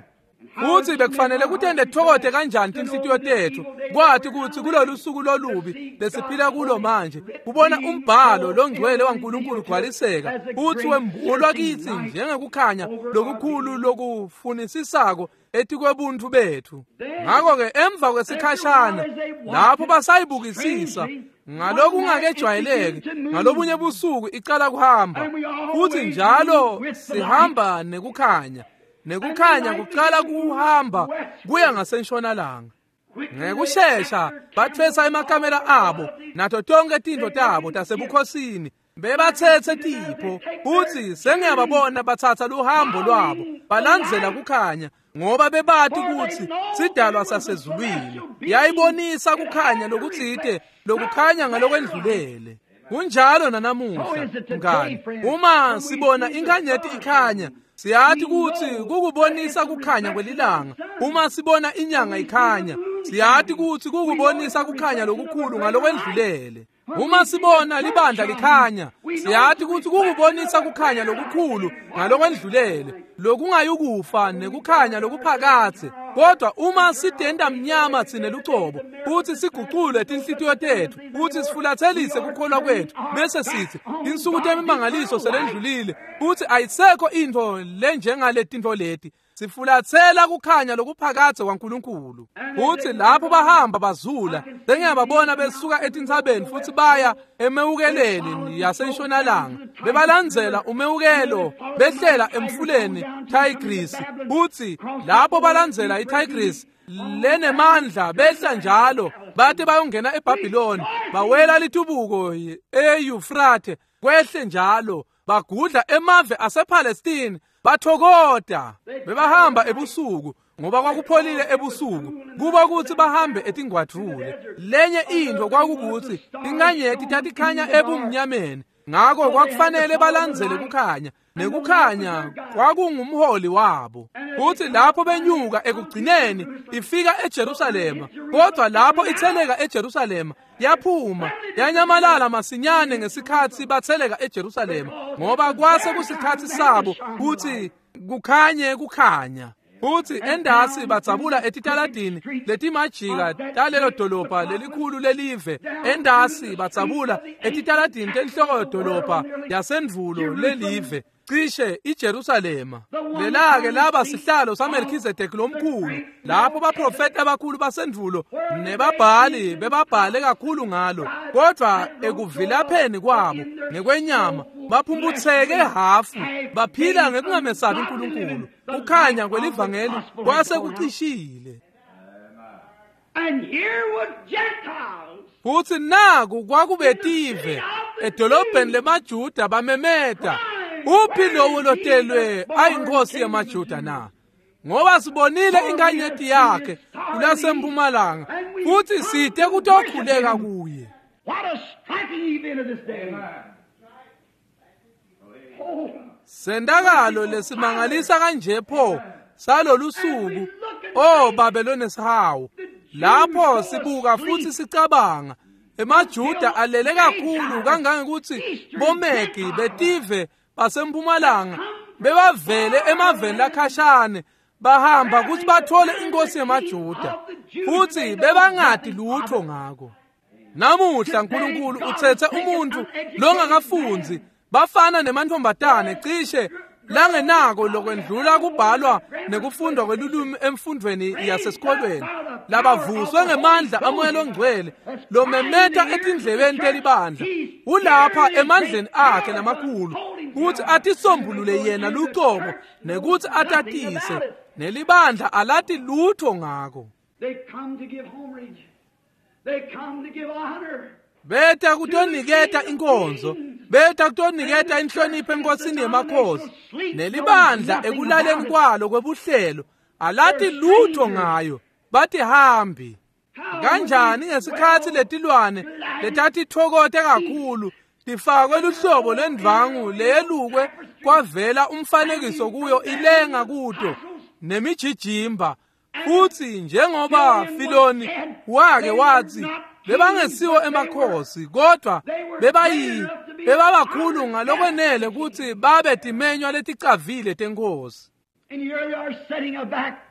futhi bekufanele kutende thokote kanjani tinhlitiyo tethu kwathi ukuthi kulolu suku lolubi lesiphila kulo manje kubona umbhalo longcwele waNkulunkulu ugcwaliseka uthi wembulwa kithi njengekukhanya lokukhulu lokufunisisako ethi kwebuntu bethu. Ngakho-ke emva kwesikhashana lapho basayibukisisa ngaloku ungakejwayeleki ngalobunye busuku icala kuhamba futhi njalo sihamba nekukhanya nekukhanya kuqala kuhamba kuya ngasentshonalanga. Ngekushesha bathwesa emakamera abo nato tonke tinto tabo tasebukhosini bebathethe tipho futhi sengiyababona bathatha luhambo lwabo balandzela kukhanya ngoba bebathi ukuthi sidalwa sasezulwini yayibonisa kukhanya lokutsite lokukhanya ngalokwendlulele. Kunjalo nanamuhla ngani uma sibona inkanyeti ikhanya siyathi ukuthi kukubonisa kukhanya kwelilanga, uma sibona inyanga ikhanya siyathi ukuthi kukubonisa kukhanya lokukhulu ngalokwendlulele. Uma sibona libandla likhanya siyathi ukuthi kukubonisa kukhanya lokukhulu ngalokwendlulele lokungayikufa nekukhanya lokuphakathe. Kodwa uma sidenda mnyama tsine lucobo futhi siguqule tinhlitiyo tethu futhi sifulathelise kukholwa kwethu bese sithi insuku temimangaliso selendlulile futhi ayisekho into lenjengale tinto leti, sifulathela kukhanya lokuphakathe kwaNkulunkulu. Futhi lapho bahamba bazula sengiyababona besuka etintsabeni futhi baya emewukeleni yasentshonalanga bebalandzela umewukelo behlela emfuleni Tigris futhi lapho balandzela iTigris lenemandla behla njalo bathi bayongena eBhabhiloni bawela litubuko eEufrate kwehle njalo bagudla emave asePalestine bathokoda bebahamba ebusuku ngoba kwakupholile ebusuku kuba ukuthi bahambe etingwadrule. Lenye into kwakukuthi inkanyeti tathikhanya ebumnyameni ngakho kwakufanele balandzele kukhanya nekukhanya kwakungumholi wabo. Futhi lapho benyuka ekugcineni ifika eJerusalema, kodwa lapho itheleka eJerusalema yaphuma yanyamalala masinyane ngesikhathi batheleka eJerusalema ngoba kwase kusikhathi sabo ukuthi kukhanye kukhanya. Futhi endasi batsabula etitaladini letimajika talelo dolobha lelikhulu lelive. Endasi batsabula etitaladini tenhloko dolobha yasendvulo lelive cishe iJerusalema. Lelake laba sihlalo saMelkizedeki lomkhulu lapho baprofeti abakhulu basendvulo nebabhali bebabhale kakhulu ngalo. Kodwa ekuvilapheni kwabo ngekwenyama baphumbutheke hafu baphila ngekungamesabi uNkulunkulu. Kukhanya kwelivangeli kwase kucishile. And here was Gentiles. Futhi naku kwakubetive edolobheni lemaJuda bamemeta, uphi lowo lotelwe ayinkosi yamaJuda na? Ngoba sibonile inkanyeti yakhe kulasempumalanga futhi sithe kutokhuleka kuye. What a striking event of this day. Oh, Sendakalo lesimangalisa kanje pho salolu suku oh Babeloni sihawu. Lapho sibuka futhi sicabanga emaJuda alele kakhulu kangangekuthi bomeki betive basempumalanga bebavele emaveni lakhashane bahamba ukuthi bathole inkosi yamaJuda futhi bebangadi lutho ngako. Namuhla uNkulunkulu uthethe umuntu longakafunzi bafana nemantombazane cishe langenako lokwendlula kubhalwa nekufundwa kwelulumi emfundweni yasesikolweni labavuswe ngemandla amoya ongcwele lomemeta etindlebeni telibandla ulapha emandleni akhe namakhulu ukuthi atisombulule yena lucobo nekuthi atatise nelibandla alati lutho ngako. they come to give homage. They come to give honor. Beta kutoniketa inkonzo, beta kutoniketa inhlonipho enkosini yemakhosi nelibandla ekulaleni kwalo kwebuhlelo alati lutho ngayo bathi hambi. Kanjani ngesikhathi letilwane letathi thokote kakhulu tifakwe luhlobo lendvangu leyelukwe kwavela umfanekiso kuyo ilenga kuto nemijijimba futhi njengoba Filoni wake wathi bebangesiwo emakhosi kodwa bebayi bebabakhulu ngalokwenele ukuthi babe timenywa leticavile tenkosi. And here they are setting aback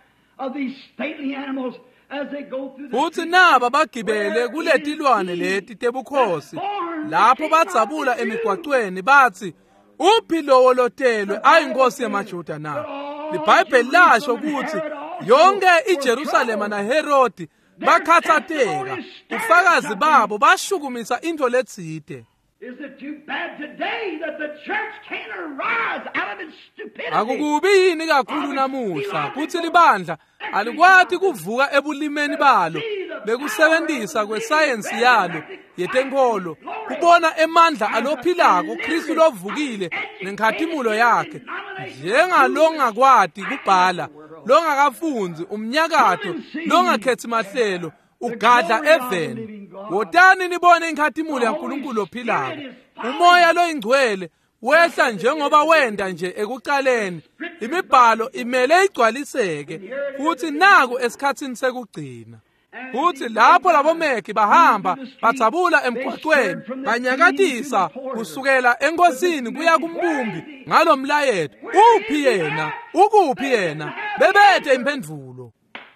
of these stately animals as they go through the futhi naba bagibele kuletilwane leti tebukhosi lapho badzabula emigwaqweni bathi uphi lowo lotelwe ayinkosi yamaJuda na. IBhayibheli lasho ukuthi yonke iJerusalema naHerodi bakhathateka ufakazi babo bashukumisa into letside. Is it too bad today that the church can't arise out of its stupidity? Akukubi yini kakhulu namuhla kuthi libandla alikwati kuvuka ebulimeni balo bekusebenzisa kwesayensi yalo yetenkolo kubona emandla alophilako uKristu lovukile nenkhathimulo yakhe njengalongakwati kubhala longakafunzi umnyakato longakhethi mahlelo ugadla eveni. Wotani nibone inkhathimulo yaNkulunkulu ophilako. Umoya lo ingcwele wehla njengoba wenda nje ekuqaleni. Imibhalo imele igcwaliseke futhi naku esikhatsini sekugcina. Futhi lapho labomeki bahamba bathambula emgwaqweni banyakatisa kusukela enkosini kuya kumbumbi ngalomlayeto. Uphi yena? Ukuphi yena? Bebethe imphendvulo.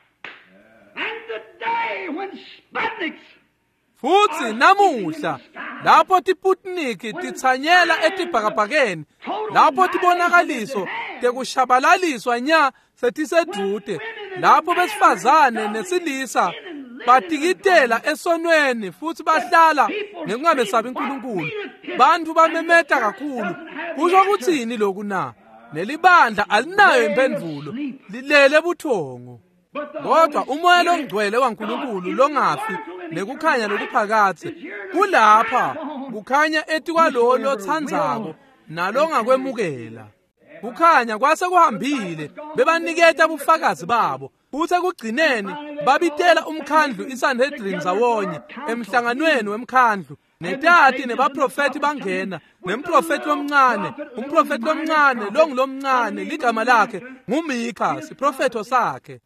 Futhi namuhla lapho tiputniki tithanyela etibhakabhakeni lapho tibonakaliso tekushabalaliswa nya setisedude lapho besifazane nesilisa batikitela esonweni futhi bahlala nekungabesabi uNkulunkulu bantu bamemeta kakhulu. Kusho kuthini lokhu na? Nelibandla alinayo imphendvulo lilele buthongo. Kodwa umoya longcwele waNkulunkulu longafi nekukhanya lokuphakathi kulapha kukhanya eti kwalo lothandzako nalongakwemukela. Kukhanya kwase kuhambile bebaniketa ubufakazi babo futhi ekugcineni babitela umkhandlu iSanhedrin zawonye emhlanganweni wemkhandlu netati nebaprofeti bangena nemprofeti omncane umprofeti omncane longilomncane ligama lakhe nguMikha siprofeto sakhe.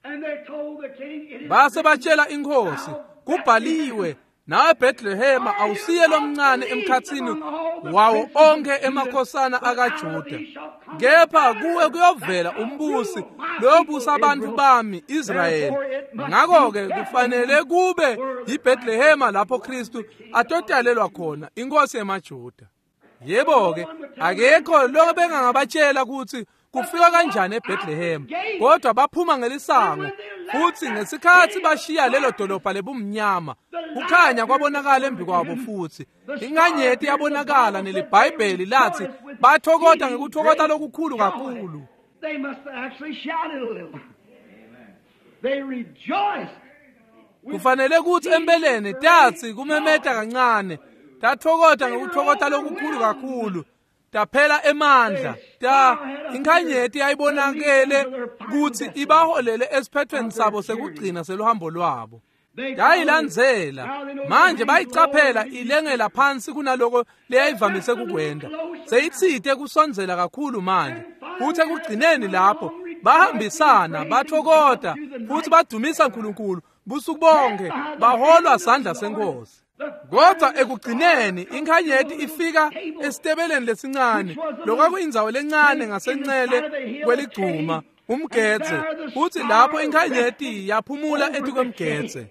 Base batshela inkosi kubhaliwe nawe Bethlehem awusiye lomncane emkhathini wawo onke emakhosana akaJuda kepha kuwe kuyovela umbusi lobusa abantu bami Israyeli. Ngakho-ke kufanele kube yiBethlehem lapho Kristu atotalelwa khona inkosi yamaJuda. Yebo-ke akekho lo bengangabatshela ukuthi kufika kanjani eBethlehem kodwa baphuma ngelisango futhi ngesikhathi bashiya lelo dolobha lebumnyama kukhanya kwabonakala embi kwabo futhi inganyeti yabonakala nelibhayibheli lathi bathokota ngekuthokota lokukhulu kakhulu. They must have actually shouted a little. They rejoiced. Kufanele ukuthi empeleni tathi kumemeta kancane tathokota ngekuthokota lokukhulu kakhulu taphela emandla ta inkanyeti yayibonakele ukuthi ibaholele esiphethweni sabo sekugcina seluhambo lwabo. Yayilandzela manje bayicaphela ilengela phansi kunaloko leyayivamise kukwenda seyithite kusonzela kakhulu manje futhi ekugcineni lapho bahambisana bathokota futhi badumisa uNkulunkulu busuku bonke baholwa sandla senkosi. Kodwa ekugcineni inkanyeti ifika esitebeleni lesincane lokwakuyindzawo lencane ngasencele kweligcuma umgedze futhi lapho inkanyeti yaphumula ethi kwemgedze.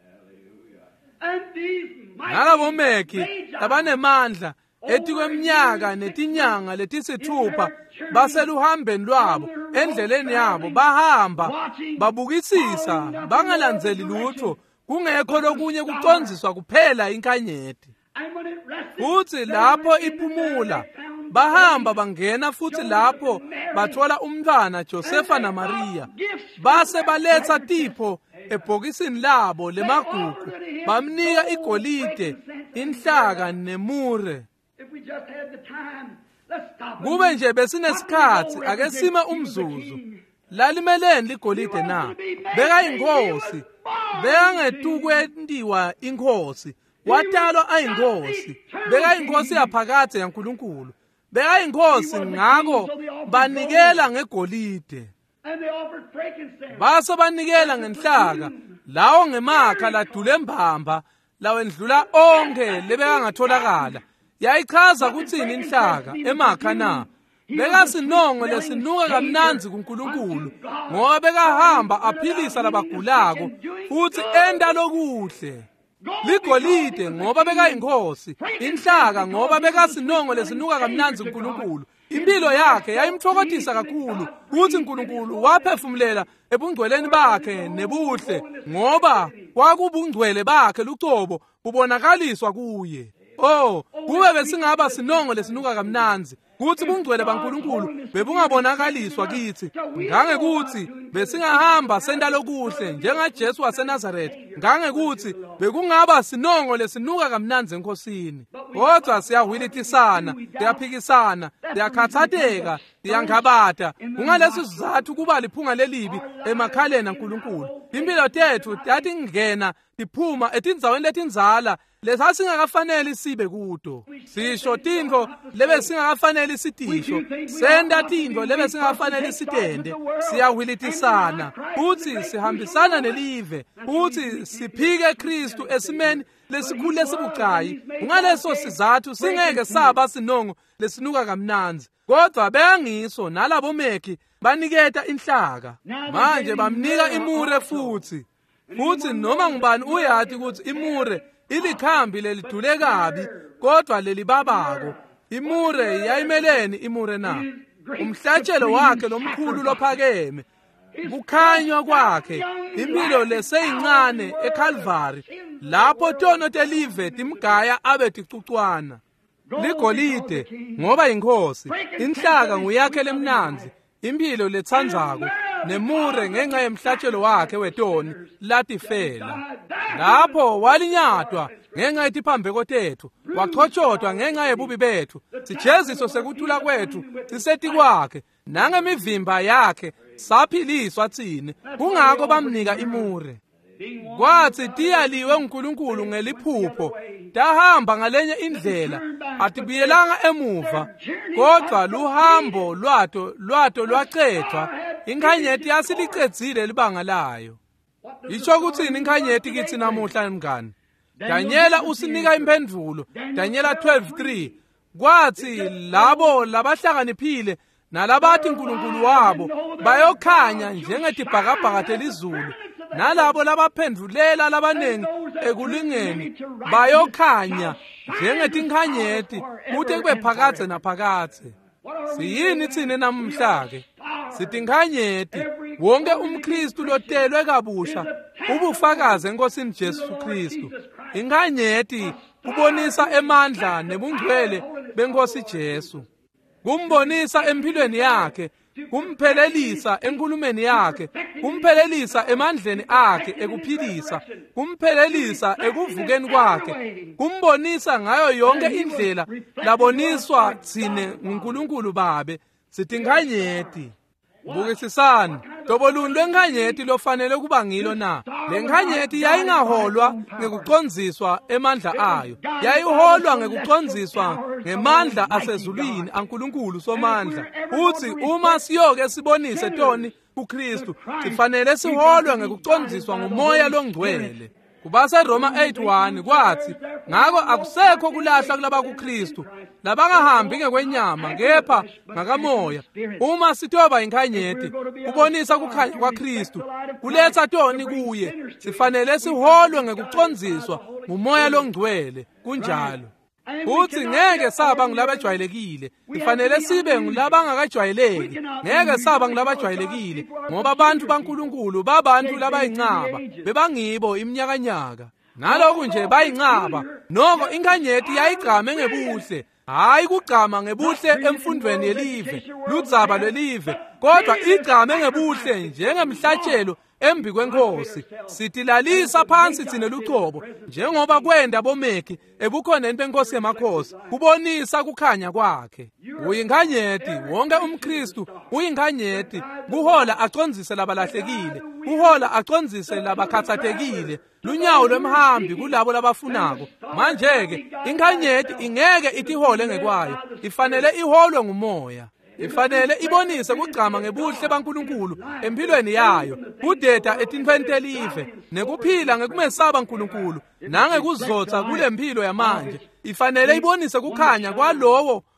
Nalabomeki abanemandla ethi kweminyaka netinyanga letisithupha baseluhambeni lwabo endleleni yabo bahamba babukisisa bangalandzeli lutho kungekho lokunye kucondziswa kuphela inkanyeti. Futhi lapho iphumula bahamba bangena futhi lapho bathola umntwana Josefa na Maria base baletha tipho ebhokisini labo lemagugu bamnika igolide inhlaka nemure. Kube nje besinesikhathi ake sime umzuzu lalimeleni ligolide na beka inkosi beka ngetukwentiwa inkosi watalwa ayinkosi beka inkosi yaphakade yaNkulunkulu beka inkosi ngako banikela ngegolide base banikela ngenhlaka lawo ngemakha ladule embamba lawendlula onke lebeka ngatholakala. Yayichaza kuthini inhlaka emakha na bekasinongo lesinuka kamnanzi kuNkulunkulu ngoba bekahamba aphilisa labagulako futhi enda lokuhle. Ligolide ngoba bekayinkosi, inhlaka ngoba bekasinongo lesinuka kamnanzi kuNkulunkulu. Impilo yakhe yayimthokothisa kakhulu ukuthi uNkulunkulu waphefumulela ebungcweleni bakhe nebuhle ngoba kwakubungcwele bakhe lucobo bubonakaliswa kuye. Oh, kube besingaba sinongo lesinuka kamnanzi kuthi bungcwele baNkulunkulu bebungabonakaliswa kithi, ngangekuthi besingahamba senda lokuhle njengaJesu waseNazaretha, ngangekuthi bekungaba sinongo lesinuka kamnanzi enkosini. Kodwa siyahwilitisana, siyaphikisana, siyakhathatheka, siyangabata kungalesi sizathu kuba liphunga lelibi emakhaleni kaNkulunkulu. Impilo tethu yathi ngena diphuma etindzaweni letinzala lesasingakafanele sibe kuto. Sisho tintfo lebe singakafanele sitisho, senda tintfo lebe singakafanele sitende, siyahwilitisana futhi sihambisana nelive futhi siphike Kristu esimeni lesikhulu lesibucayi. Ngaleso sizathu singeke saba sinongo lesinuka kamnanzi, kodwa beyangiso nalabo mekhi baniketa inhlaka. Manje bamnika imure futhi futhi noma ngubani uyathi ukuthi imure ilikhambi lelidule kabi kodwa lelibabako. Imure yayimeleni imure na? Umhlatshelo wakhe lomkhulu lophakeme, kukhanywa kwakhe, impilo leseyincane eCalvary lapho tono telive timgaya abe ticucwana. Ligolide ngoba inkosi, inhlaka nguyakhe lemnanzi, impilo letsandzako, nemure ngenxa yemhlatshelo wakhe wetoni latifela. Lapho walinyatwa ngenxa yetiphambeko tethu, wachotshodwa ngenxa yebubi bethu, sijeziso sekuthula kwethu siseti kwakhe, nangemivimba yakhe saphiliswa thine. Kungako bamnika imure. Kwathi tiyaliwe uNkulunkulu ngeliphupho, tahamba ngalenye indlela, atibuyelanga emuva, kodwa luhambo lwato lwato lwaqedwa, inkhanyeti yasiliqedzile libanga layo. Isho kuthini inkhanyeti kithi namuhla mngani? Daniela usinika imphendvulo, Daniela twelve three. Kwathi labo labahlakaniphile nalabathi uNkulunkulu wabo bayokhanya njengetibhakabhaka telizulu, nalabo labaphendvulela labanengi ekulingeni bayokhanya njengetinkhanyeti kuthi kube phakathe naphakathe. Siyini thine namhlanje? Sitinkhanyeti. Wonke umKristu lotelwe kabusha ubufakazi enkosini Jesu Kristu. Inkhanyeti ubonisa emandla nebungcwele benkosi Jesu. Kumbonisa empilweni yakhe, kumphelelisa enkulumeni yakhe, kumphelelisa emandleni akhe ekuphilisa, kumphelelisa ekuvukeni kwakhe, kumbonisa ngayo yonke indlela laboniswa thine nguNkulunkulu babe. Sitinkhanyeti. Bukisisani, doboluni lwenkhanyeti lofanele kuba ngilo na? Lenkhanyeti yayingaholwa ngekucondziswa emandla ayo, yayiholwa ngekucondziswa ngemandla asezulwini aNkulunkulu somandla. Uthi uma siyoke sibonise toni kuKristu, sifanele siholwe ngekucondziswa ngumoya longcwele. Kubase Roma eight one kwathi, ngako akusekho kulahla kulaba kuKristu labangahambi ngekwenyama kepha ngakamoya. Uma sithoba inkhanyeti ubonisa kukhanya kwaKristu kuletha toni kuye, sifanele siholwe ngekucondziswa ngumoya longcwele. Kunjalo uthi ngeke saba ngilabajwayelekile, sifanele sibe ngilabangakajwayeleki. Ngeke saba ngilabajwayelekile ngoba abantu baNkulunkulu babantu labayincaba, bebangibo iminyakanyaka. Naloku nje bayincaba, noko inkhanyeti yayigqame ngebuhle, hayi kugqama ngebuhle emfundweni yelive, ludzaba lwelive, kodwa igqame ngebuhle njengemhlatshelo embi kwenkosi. Sitilalisa phansi thine lucobo njengoba kwenda bomekhi ebukhoneni benkosi yemakhosi, kubonisa kukhanya kwakhe. Uyinkhanyeti, wonke umKristu uyinkhanyeti, kuhola acondzise labalahlekile, kuhola acondzise labakhathathekile, lunyawo lwemhambi kulabo labafunako. Manje-ke inkhanyeti ingeke itihole ngekwayo, ifanele iholwe ngumoya. Ifanele ibonise kugqama ngebuhle baNkulunkulu empilweni yayo, kudeda etintfweni telive, nekuphila ngekumesaba uNkulunkulu, nangekuzotsa kule mpilo yamanje. Ifanele ibonise kukhanya kwalowo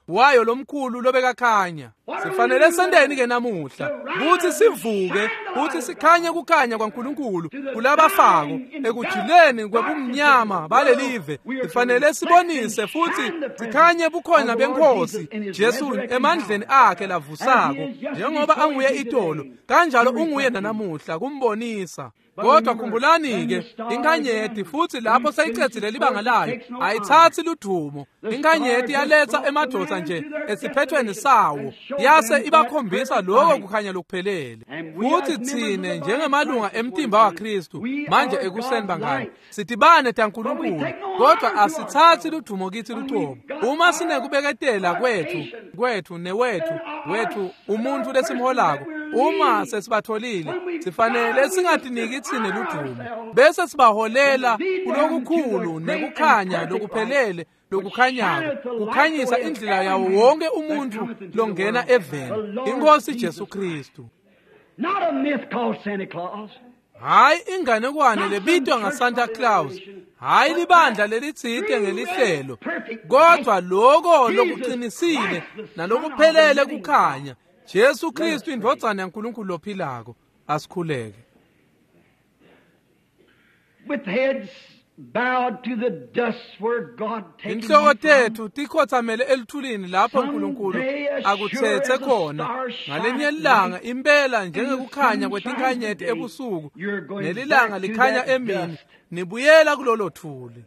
wayo lomkhulu lobekakhanya. Sifanele sendeni ke namuhla ukuthi sivuke ukuthi sikhanye kukhanya kwaNkulunkulu kulabafako ekujuleni kwebumnyama balelive. Sifanele sibonise futhi sikhanye bukhona benkosi Jesu emandleni akhe lavusako, njengoba anguye itolo kanjalo unguye nanamuhla kumbonisa. Kodwa khumbulani-ke inkanyeti futhi lapho seyiqedile libanga layo ayithathi ludumo. Inkanyeti yaletha emadoda nje esiphethweni sawo yase ibakhombisa lokho kukhanya lokuphelele. Futhi thine njengemalunga emtimba waKristu manje ekuseni bangani sidibane taNkulunkulu, kodwa asithathi ludumo kithi lucobo. Uma sinekubeketela kwethu kwethu newethu wethu umuntu lesimholako, uma sesibatholile sifanele singatiniki thine ludumo bese sibaholela kulokukhulu nekukhanya lokuphelele lokukhanyako kukhanyisa indlela yawo wonke umuntu longena eveni, inkosi Jesu Kristu. Not a myth called Santa Claus. Hayi inganekwane lebitwa ngaSanta Claus, hayi libandla lelitsite ngelihlelo, kodwa lokho lokuqinisile nalokuphelele kukhanya Jesu Kristu indodana yaNkulunkulu lophilako. Asikhuleke. With heads bowed to the dust where God takes inhloko tethu tikhothamele eluthulini lapho uNkulunkulu akuthethe khona. Ngalinye ilanga impela njengekukhanya kwetinkhanyeti ebusuku nelilanga likhanya emini nibuyela kulolo thuli.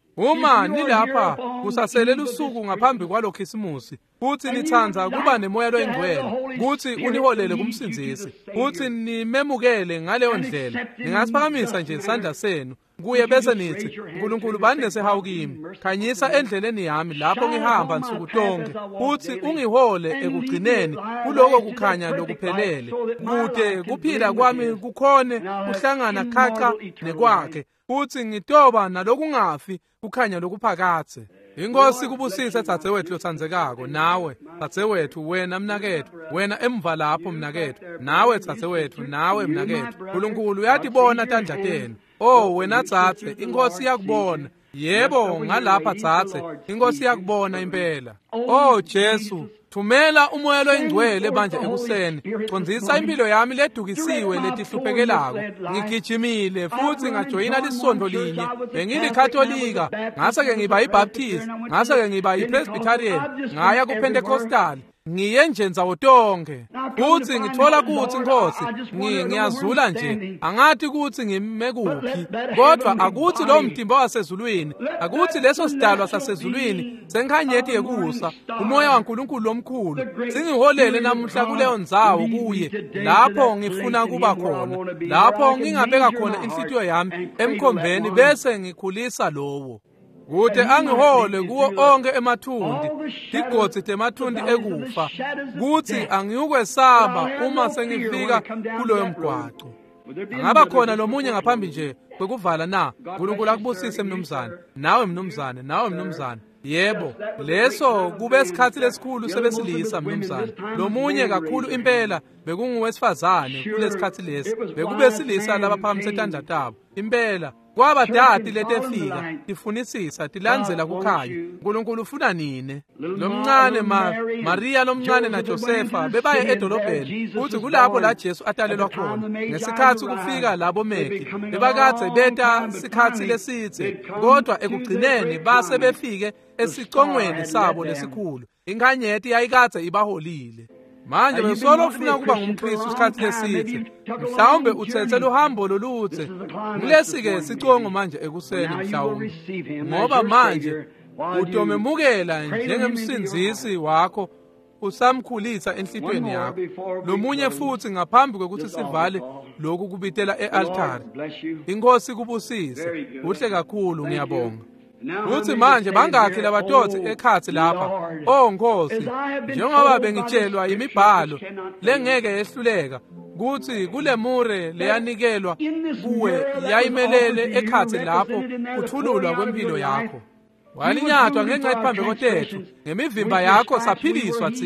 Uma nilapha kusasele lusuku ngaphambi kwalo Khisimusi futhi nithanza kuba nemoya loyingcwele kuthi uniholele kumsindisi futhi nimemukele ngaleyo ndlela, ningasiphakamisa nje isandla senu kuye bese nithi, Nkulunkulu bandinesehawu kimi, khanyisa endleleni yami lapho ngihamba nsuku tonke futhi ungihole ekugcineni kuloko kukhanya lokuphelele kude kuphila kwami kukhone kuhlangana khacha nekwakhe futhi ngitoba nalokungafi kukhanya lokuphakathe. Inkosi kubusise dzadzewethu lothandzekako, nawe dzadzewethu wena mnakethu, wena emva lapho mnakethu, nawe dzadzewethu nawe mnakethu. Nkulunkulu uyatibona tandla tenu. Oh wena dzadze, inkosi yakubona. Yebo ngalapha dzadze, inkosi yakubona impela. Oh Jesu, thumela umoya loyingcwele manje ekuseni, condzisa impilo yami ledukisiwe letihluphekelayo. Ngigijimile futhi ngajoyina lisondo linye, bengilikatolika, ngase ke ngiba yibaptist, ngase ke ngiba yipresbyterian, ngaya kuPentecostal, ngiye nje nzawo tonke. Futhi ngithola kuthi Nkosi ngiyazula nje, angathi kuthi ngime kuphi, kodwa akuthi lo mtimba wasezulwini, akuthi leso sidalwa sasezulwini senkhanyeti yekusa, umoya waNkulunkulu omkhulu singiholele namuhla kuleyo ndzawo kuye lapho ngifuna kuba khona, lapho ngingabeka khona inhlitiyo yami emkhombeni bese ngikhulisa lowo. Kude angihole kuwo onke emathundi, tigodzi temathundi ekufa, kuthi angiyukwesaba uma sengifika kuloyo mgwaqo. Angaba khona lomunye ngaphambi nje kwekuvala na? Nkulunkulu akubusise mnumzane, nawe mnumzane, nawe mnumzane. Yebo, leso kube sikhathi lesikhulu sebesilisa mnumzane. Lomunye kakhulu impela bekunguwesifazane kulesikhathi lesi, bekubesilisa labaphakamise tandla tabo. Impela kwaba dati letefika tifunisisa tilandzela kukhanya. Nkulunkulu ufuna nine. Lomncane ma Maria lomncane na Josefa bebaye edolobheni futhi kulapho la Jesu atalelwa khona. Ngesikhathi kufika labo meki bebakathe beta sikhathi lesithe, kodwa ekugcineni base befike esicongweni sabo lesikhulu. Inkhanyeti yayikathe ibaholile. Manje besolo ufuna kuba ngumKristu isikhathi lesithe, mhlawumbe uthethe luhambo loluthe kulesi-ke sicongo manje ekuseni mhlawumbe, ngoba manje utomemukela njengemsindisi wakho usamkhulisa enhlitweni yakho. Lomunye futhi ngaphambi kwekuthi sivale lokhu kubitela e-altari. Inkosi kubusise, uhle kakhulu ngiyabonga. Uthi manje bangakhi labadodzi ekhathi lapha, oh Nkosi, njengoba bengitshelwa yimibhalo lengeke yehluleka kuthi kule mure leyanikelwa kuwe yayimelele ekhathi lapho kuthululwa kwempilo yakho. Walinyathwa ngenxa phambi kotethu, ngemivimba yakho saphiliswa thina,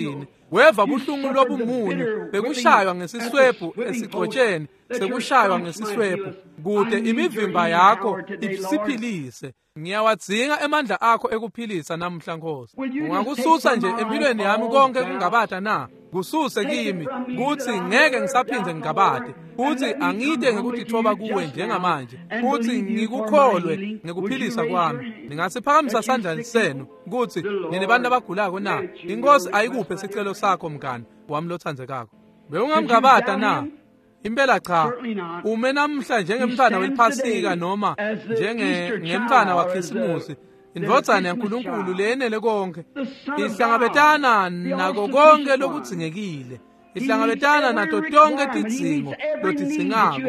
weva buhlungu lobumunyu bekushaywa ngesiswebhu esigcotsheni sekushaywa ngesiswebhu kude imivimba yakho isiphilise. Ngiyawadzinga emandla akho ekuphilisa namhla Nkosi. Ungakususa nje empilweni yami konke kungabatha na? Kususe kimi kuthi ngeke ngisaphinde ngigabade, futhi angide ngekutithoba kuwe njengamanje, futhi ngikukholwe ngekuphilisa kwami. Ningasiphakamisa sandla senu kuthi ninebantu abagulako na? Inkosi ayikuphe isicelo sakho mngani wami lothandzekako. Bewungamgabada na? Impela cha. Ume namhla njengemntwana weliphasika noma njenge ngemntwana waKhisimusi. Indvodzana yaNkulunkulu lenele konke. Ihlangabetana nako konke lokudzingekile. Ihlangabetana nato tonke tidzingo lotidzingayo.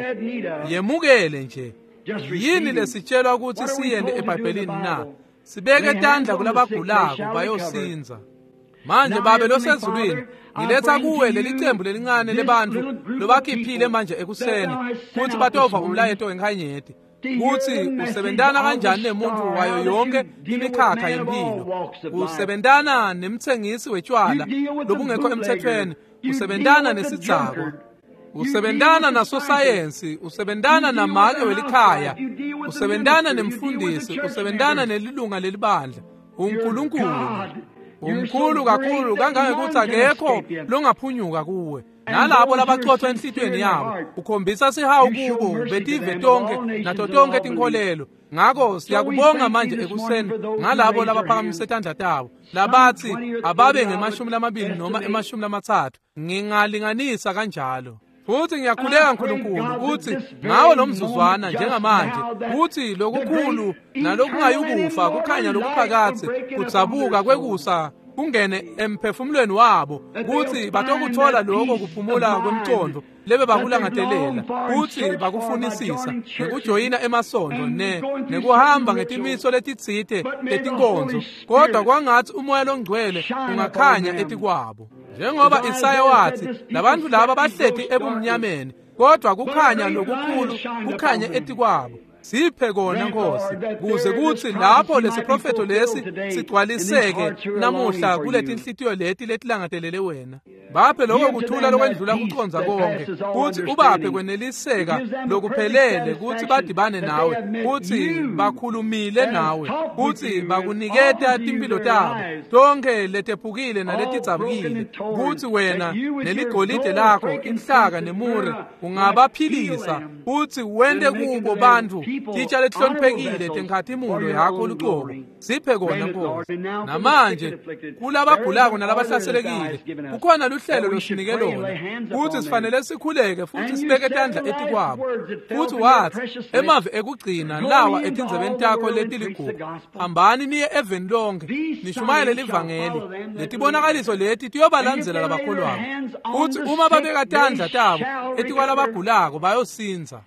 Yemukele nje. Yini lesitshelwa ukuthi siyende eBhayibhelini na? Sibeke tandla kulabagulako bayosinza. Manje babe losezulwini ngiletha kuwe lelicembu lelincane lebantfu lobakhiphile manje ekuseni futhi batova umlayeto wenkhanyeti kuthi usebentana kanjani nemuntu wayo yonke imikhakha yempilo. Usebentana nemtsengisi wetshwala lobungekho emthethweni, usebentana nesidzako, usebentana nasosayensi, usebentana namake welikhaya, usebentana nemfundisi, usebentana nelilunga lelibandla. uNkulunkulu umkhulu kakhulu kangangekuthi akekho longaphunyuka kuwe. Nalabo labacothwa enhlitweni yabo ukhombisa sihawu kubo betive tonke nato tonke tinkholelo. Ngakho siyakubonga manje ekuseni ngalabo labaphakamise tandla tabo labathi ababe ngemashumi lamabili noma emashumi lamathathu. Ngingalinganisa kanjalo. Futhi ngiyakhuleka Nkulunkulu ukuthi ngawo lo mzuzwana njengamanje futhi lokukhulu nalokungayikufa kukhanya lokuphakathi kudzabuka kwekusa kungene emphefumulweni wabo ukuthi batokuthola lokho kuphumula kwemcondo lebe bakulangatelela futhi bakufunisisa ngekujoyina emasondo ne nekuhamba ngetimiso letitsite letinkonzo, kodwa kwangathi umoya longcwele ungakhanya etikwabo. Njengoba Isaya wathi labantu laba bahleti ebumnyameni kodwa kukhanya lokukhulu kukhanya etikwabo. Siphe kona Nkosi kuze kuthi lapho lesiprofeto lesi sigcwaliseke namuhla kuleti inhlitiyo leti letilangadelele wena. Baphe lokho kuthula lokwendlula kuconza konke futhi ubaphe kweneliseka lokuphelele kuthi badibane nawe futhi bakhulumile nawe futhi bakuniketa timpilo tabo tonke letephukile naletidzabukile kuthi wena neligolide lakho inhlaka nemure ungabaphilisa futhi wende kubo bantu titsha letihloniphekile tenkhathimulo yakho lucobo. Siphe kona Nkosi. Namanje kulabagulako nalabahlaselekile kukhona luhlelo losinikelo lona futhi sifanele sikhuleke futhi sibeke tandla etikwabo. Futhi wathi emavi ekugcina lawa etindzebeni takho letiligugu hambani niye eveni lonke nishumayele livangeli letibonakaliso leti tiyobalandzela labakholwako futhi uma babeka tandla tabo etikwalabagulako bayosinza.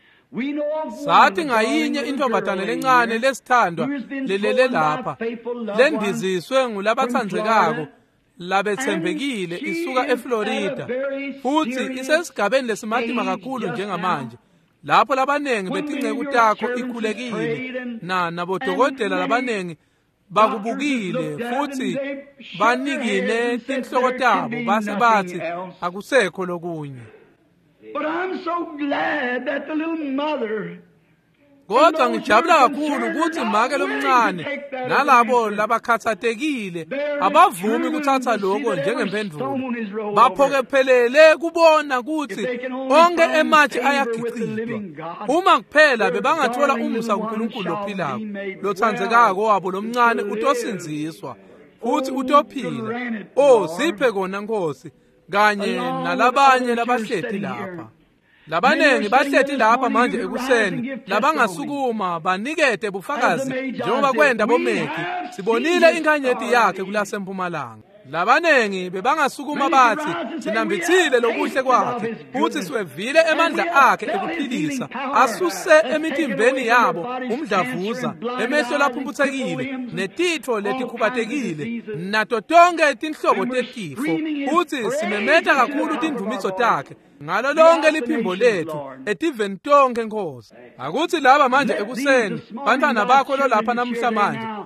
Sathi ngayinye intombazane lencane lesithandwa lelele lapha lendiziswe ngulabathandzekako labethembekile isuka eFlorida futhi isesigabeni lesimatima kakhulu njengamanje lapho labanengi betinceku takho ikhulekile na nabodokotela labanengi bakubukile futhi banikine tinhloko tabo base bathi akusekho lokunye. But I'm so glad that the little mother kodwa ngijabula kakhulu ukuthi make lomncane nalabo labakhathatekile abavumi kuthatha lokho njengempendulo baphokephelele kubona ukuthi onke emathi ayagicitwa uma kuphela bebangathola umusa kuNkulunkulu lophilako lothandzekako wabo lomncane utosinziswa futhi utophila. Oh siphe kona Nkosi kanye nalabanye labahleti lapha. Labanengi bahleti lapha manje ekuseni labangasukuma banikete bufakazi njengoba kwenda bomeki sibonile inkanyeti yakhe kulasempumalanga. Labanengi bebangasukuma bathi sinambithile lokuhle kwakhe futhi siwevile emandla akhe ekuphilisa asuse emithimbeni yabo umdlavuza emehlo laphumbuthekile netitho letikhubatekile nato tonke tinhlobo tetifo futhi simemeta kakhulu tindumiso takhe ngalo lonke liphimbo lethu etiveni tonke Nkosi. Akuthi laba manje ekuseni bantwana bakho lo lapha namhla manje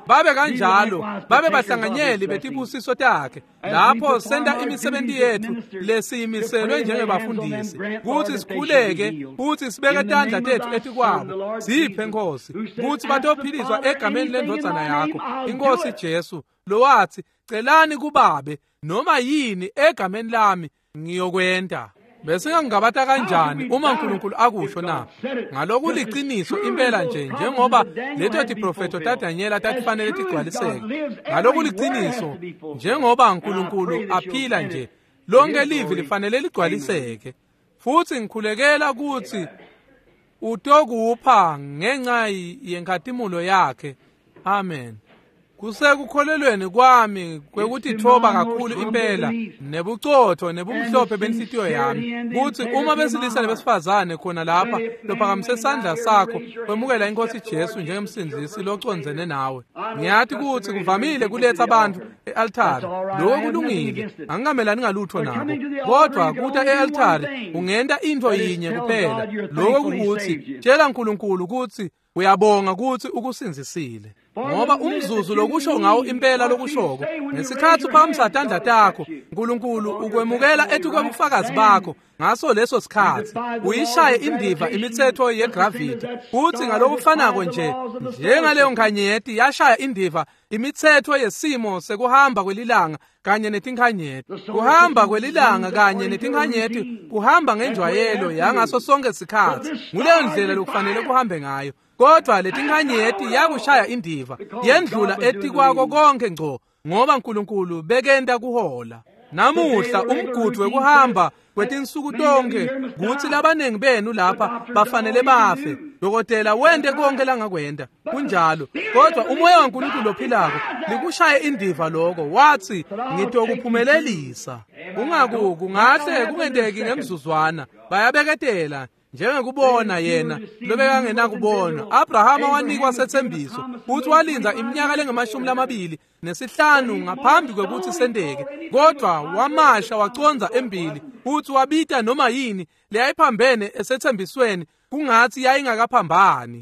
babe kanjalo babe bahlanganyeli betibusiso takhe lapho senda imisebenti yethu lesiyimiselwe njengebafundisi kuthi sikhuleke futhi sibeke tandla tethu etikwabo siphe Nkosi kuthi batophiliswa egameni lendodzana yakho iNkosi Jesu lowathi celani kubabe noma yini egameni lami ngiyokwenda. Bese ngingabata kanjani uma uNkulunkulu akusho na? Ngaloku liqiniso impela nje njengoba letho diprofeto taDaniela tatifanele tigcwaliseke. Ngaloku liqiniso njengoba uNkulunkulu aphila nje lonke livi lifanele ligcwaliseke. Futhi ngikhulekela ukuthi utokupha ngenxa yenkathimulo yakhe. Amen. Kusekukholelweni kwami kwekuthi thoba kakhulu impela nebucotho nebumhlophe benhlitiyo yami kuthi uma besilisa nebesifazane khona lapha lophakamise isandla sakho kwemukela iNkosi Jesu njengemsindisi locondzene nawe. Ngiyathi kuthi kuvamile kuletha abantu e-altari lokho kulungile angingamelani ngalutho nabo kodwa kuthi e-altari ungenta into yinye kuphela lokho kukuthi tshela uNkulunkulu ukuthi uyabonga ukuthi ukusinzisile. Ngoba umzuzu lokusho ngawo impela lokushoko ngesikhathi uphakamisa isandla takho uNkulunkulu ukwemukela ethi kwebufakazi bakho ngaso leso sikhathi uyishaye indiva imithetho yegravity futhi ngalokufanako nje njengaleyo nkhanyeti yashaya indiva imithetho yesimo sekuhamba kwelilanga kanye netinkhanyeti. Kuhamba kwelilanga kanye netinkhanyeti kuhamba ngenjwayelo yangaso sonke isikhathi nguleyo ndlela lokufanele kuhambe ngayo. Kodwa letinkhanyeti yakushaya indiva yendlula eti kwako konke ngco ngoba uNkulunkulu bekenda kuhola. Namuhla umgudu wekuhamba kwetinsuku tonke kuthi labanengi benu lapha bafanele bafe. Dokotela wende konke langakwenda kunjalo kodwa umoya kaNkulunkulu ophilako likushaya indiva lokho wathi ngitokuphumelelisa. Kungaku kungahle kungenteki ngemzuzwana bayabeketela njengekubona yena lobeka ngenakubona. Abrahama wanikwa sethembiso uthi walinza iminyaka lengamashumi lamabili nesihlanu ngaphambi kwekuthi sendeke kodwa wamasha waconza embili uthi wabita noma yini leyayiphambene esethembisweni kungathi yayingakaphambani.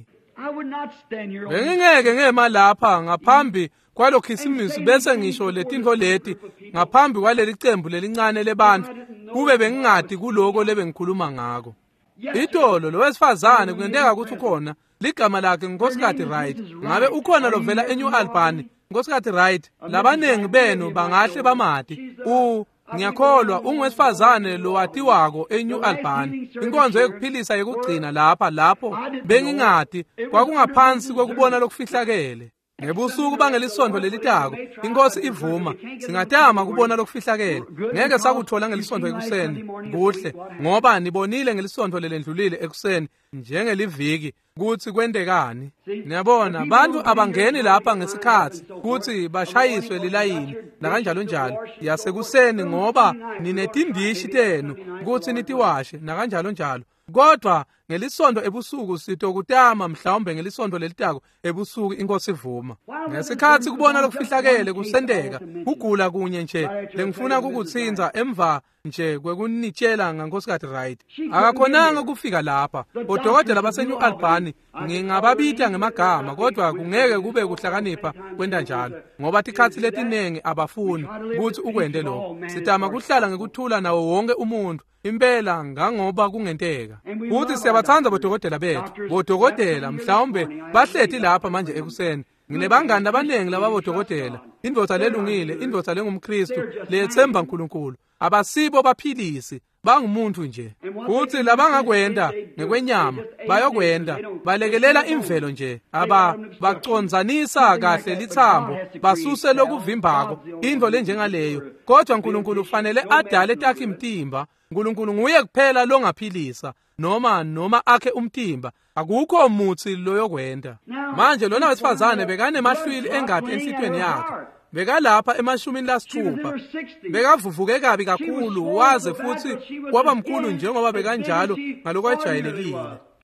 Bengingeke ngema lapha ngaphambi kwalokhisimusi bese ngisho letinto leti ngaphambi kwaleli cembu lelincane lebantu kube bengingadi kuloko lebengikhuluma ngako. Itolo lowesifazane kungenteka ukuthi ukhona ligama lakhe uNkosikazi Wright. Ngabe ukhona lovela eNew Albany uNkosikazi Wright labanengi benu bangahle bamati u ngiyakholwa ungowesifazane lo watiwako eNew Albany. Inkonzo yokuphilisa yekugcina lapha lapho bengingadi kwakungaphansi kwekubona lokufihlakele. Ngebusuku bangelisonto lelitako iNkosi ivuma singatama kubona lokufihlakele ngeke sakuthola ngelisonto ekuseni kuhle ngoba nibonile ngelisonto lelendlulile ekuseni njengeliviki kuthi kwendekani. Niyabona abantu abangeni lapha ngesikhathi kuthi bashayiswe lilayini na kanjalo njalo yasekuseni ngoba ninetindishi tenu kuthi nitiwashe na kanjalo njalo. Kodwa ngelisonto ebusuku sitokutama mhlawumbe ngelisonto lelitako ebusuku iNkosi ivuma. Ngesikhathi kubona lokufihlakele kusendeka kugula kunye nje lengifuna ukukutsinza emva nje kwekunitshela ngaNkosikazi Wright. Akakhonanga kufika lapha. Odokotela baseNew Albany ngingababita ngemagama kodwa kungeke kube kuhlakanipha kwenda njalo ngoba tikhathi letinengi abafuni ukuthi ukwende lokho. Sitama kuhlala ngekuthula nawo wonke umuntu impela ngangoba kungenteka. Futhi siyabathanda bodokotela bethu. Bodokotela mhlawumbe bahlethi lapha manje ekuseni. Nginebangani abanengi laba bodokotela. Indvodza lelungile, indvodza lengumKristu lethemba uNkulunkulu. Abasibo baphilisi bangumuntu nje. Futhi labangakwenda ngekwenyama bayokwenda balekelela imvelo nje aba baconzanisa kahle lithambo basuse lokuvimbako into lenjengaleyo. Kodwa uNkulunkulu ufanele adale takhe imtimba. uNkulunkulu nguye kuphela longaphilisa noma noma akhe umtimba. Akukho umuthi loyokwenda. Manje lona wesifazane bekane mahlwili engaphi enhlitweni yakhe. Bekalapha emashumini lasithupha. Bekavuvuke kabi kakhulu waze futhi kwaba mkhulu njengoba bekanjalo ngalokwajayelekile.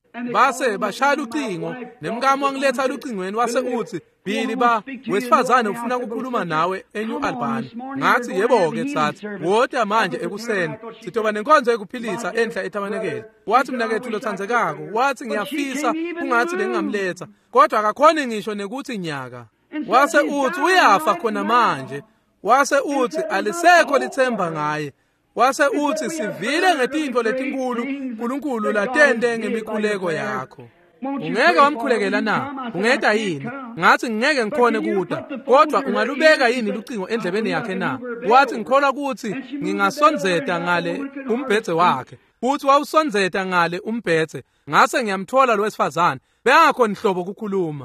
Base bashaya ucingo nemkamo wangiletha lucingweni wase uthi Bili ba wesifazane ufuna ukukhuluma nawe eNew Albany. Ngathi yebo ke thathi wodwa manje ekuseni sithoba nenkonzo ekuphilisa enhla etabanekele. Wathi mina kethu lothandzekako wathi ngiyafisa kungathi bengingamletha kodwa akakhona ngisho nekuthi nyaka. wase uthi uyafa khona manje, wase uthi alisekho lithemba ngaye, wase uthi sivile ngetinto letinkulu uNkulunkulu latende ngemikhuleko yakho. Ungeke wamkhulekela na? Ungeda yini? Ngathi ngeke ngikhone kuda, kodwa ungalubeka yini lucingo endlebeni yakhe na? Wathi ngikholwa ukuthi ngingasonzeta ngale umbhedze wakhe. Uthi wawusonzeta ngale umbhedze, ngase ngiyamthola lo wesifazane, bengakho nhlobo ukukhuluma.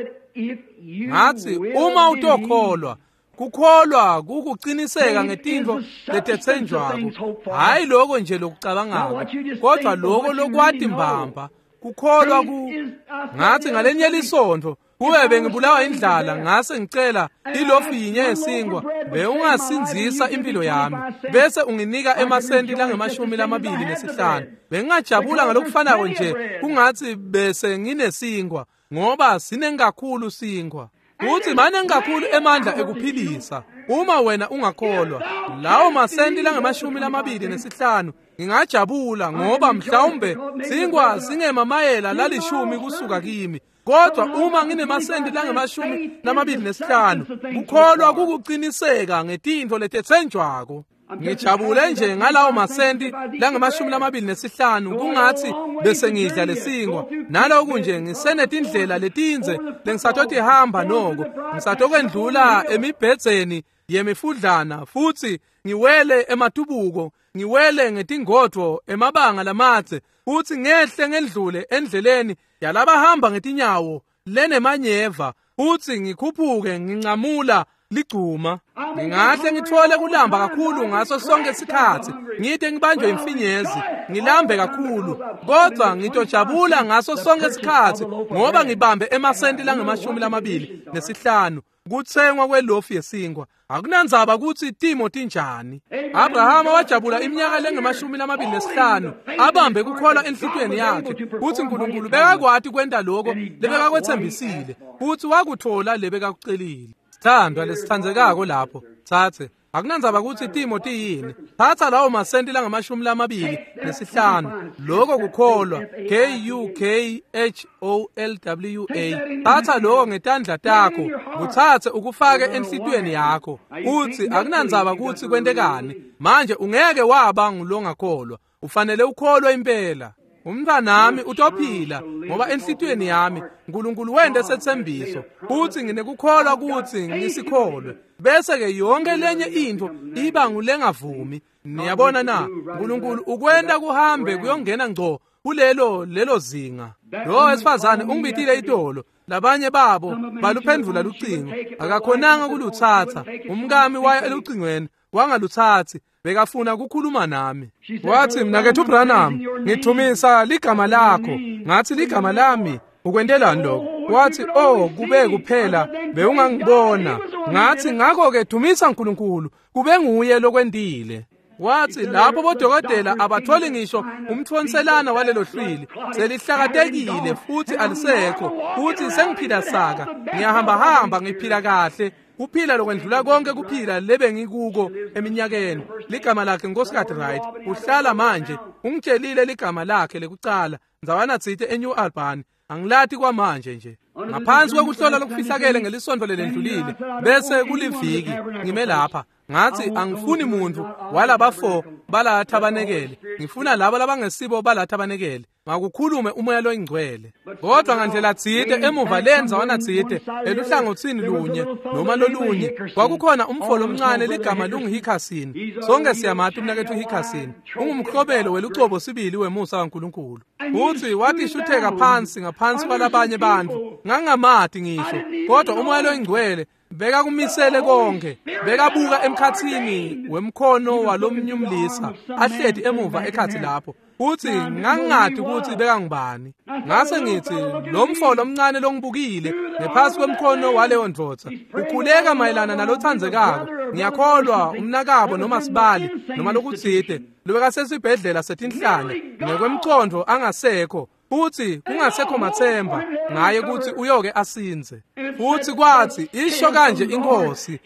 Ngathi uma utokholwa, kukholwa kukuqiniseka ngetinto letethenjwako, hayi lokho nje lokucabangako, kodwa lokho lokwati mbamba. Kukholwa ku ngathi ngalenye lisonto kube bengibulawa indlala, ngase ngicela ilofu yinye yesingwa, bewungasinzisa impilo yami, bese unginika emasenti langemashumi lamabili nesihlanu. Bengingajabula ngalokufanako nje kungathi bese nginesingwa, ngoba sinengakhulu singwa. Uthi manje ngakhulu emandla ekuphilisa. Uma wena ungakholwa, lawo masenti langemashumi lamabili nesihlanu ngingajabula, ngoba mhlawumbe singwa singemamayela lalishumi kusuka kimi. Kodwa uma nginemasenti langemashumi lamabili nesihlanu, kukholwa kukuqiniseka ngetinto letethenjwako. Ngijabule nje ngalawo masenti langemashumi lamabili nesihlanu, kungathi bese ngidla lesingwa. Naloku nje ngisenetindlela letinze lengisathothi hamba noko, ngisatokwendlula emibhedzeni yemifudlana, futhi ngiwele ematubuko, ngiwele ngetingodvo emabanga lamadze, futhi ngehle ngendlule endleleni yalabahamba ngetinyawo lenemanyeva, futhi ngikhuphuke ngincamula ligcuma. Ngingahle ngithole kulamba kakhulu ngaso sonke isikhathi, ngide ngibanjwe imfinyezi, ngilambe kakhulu, kodwa ngitojabula ngaso sonke isikhathi ngoba ngibambe emasenti langemashumi lamabili nesihlanu kuthengwa kwelofu yesingwa. Akunandzaba ukuthi timo tinjani. Abrahama wajabula iminyaka lengemashumi lamabili nesihlanu, abambe kukholwa enhlitweni yakhe, futhi uNkulunkulu bekakwati kwenta lokho lebekakwethembisile, futhi wakuthola lebekakucelile. Sithandwa lesithandzekako lapho, thathe akunandzaba ukuthi timo tiyini, thatha lawo masenti langemashumi lamabili nesihlanu, lokho kukholwa, K U K H O L W A. Thatha lokho ngetandla takho, kuthathe ukufake enhlitweni yakho. Uthi akunandzaba ukuthi kwentekani, manje ungeke waba ngulongakholwa, ufanele ukholwe impela. Umntwanami utophila ngoba enhlitweni yami uNkulunkulu wende sethembiso, uthi nginekukholwa ukuthi ngisikholwe, bese ke yonke lenye into iba ngulengavumi. Niyabona na, uNkulunkulu ukwenda kuhambe kuyongena ngco kulelo lelo zinga. Lo wesifazane ungibithile idolo, labanye babo baluphendvula lucingo, akakhonanga kuluthatha. Umkami waya elucingweni wangaluthathi, bekafuna ukukhuluma nami. Wathi mina kethu Branham, ngithumisa ligama lakho. Ngathi ligama lami ukwendelani lokho? Wathi oh kube kuphela bewungangibona. Ngathi ngakho ke thumisa uNkulunkulu, kube nguye lokwendile. Wathi lapho bodokotela abatholi ngisho umthonselana walelo hlwili, selihlakatekile futhi alisekho, futhi sengiphila saka, ngiyahamba hamba ngiphila kahle, kuphila lokwendlula konke kuphila lebe ngikuko eminyakeni. Ligama lakhe Nkosikazi Right, uhlala manje, ungitshelile ligama lakhe lekucala, Nzawana Tsithe eNew Albany, angilati kwamanje nje. Ngaphansi kwekuhlola lokufihlakele ngelisonto lelendlulile, bese kuliviki ngime lapha. Ngathi angifuni muntu walabafo balathabanekele, ngifuna labo labangesibo balathabanekele. Ngakukhulume umoya loyingcwele. Kodwa ngandlela Tsithe emuva lenza wana Tsithe eluhlangothini lunye noma lolunye kwakukhona umfolo omncane ligama lunguHikasini. Sonke siyamathi umnakethu uHikasini ungumhlobelo welucobo sibili wemusa kaNkulunkulu. Uthi wathi shutheka phansi ngaphansi kwalabanye bantu, ngangamathi ngisho, kodwa umoya loyingcwele beka kumisele konke, bekabuka emkhathini wemkhono walomnyumlisa ahledi emuva ekhathi lapho. Uthi ngangingadi ukuthi beka ngibani. Ngase ngithi lo mfolo omncane longibukile ngephansi kwemkhono waleyo ndvodza ukhuleka mayelana nalothandzekako. Ngiyakholwa umnakabo noma sibali noma lokutsite lobeka sesibhedlela setinhlanya ngekwemcondo angasekho, futhi kungasekho mathemba ngaye ukuthi uyoke asinze. Futhi kwathi isho kanje inkosi,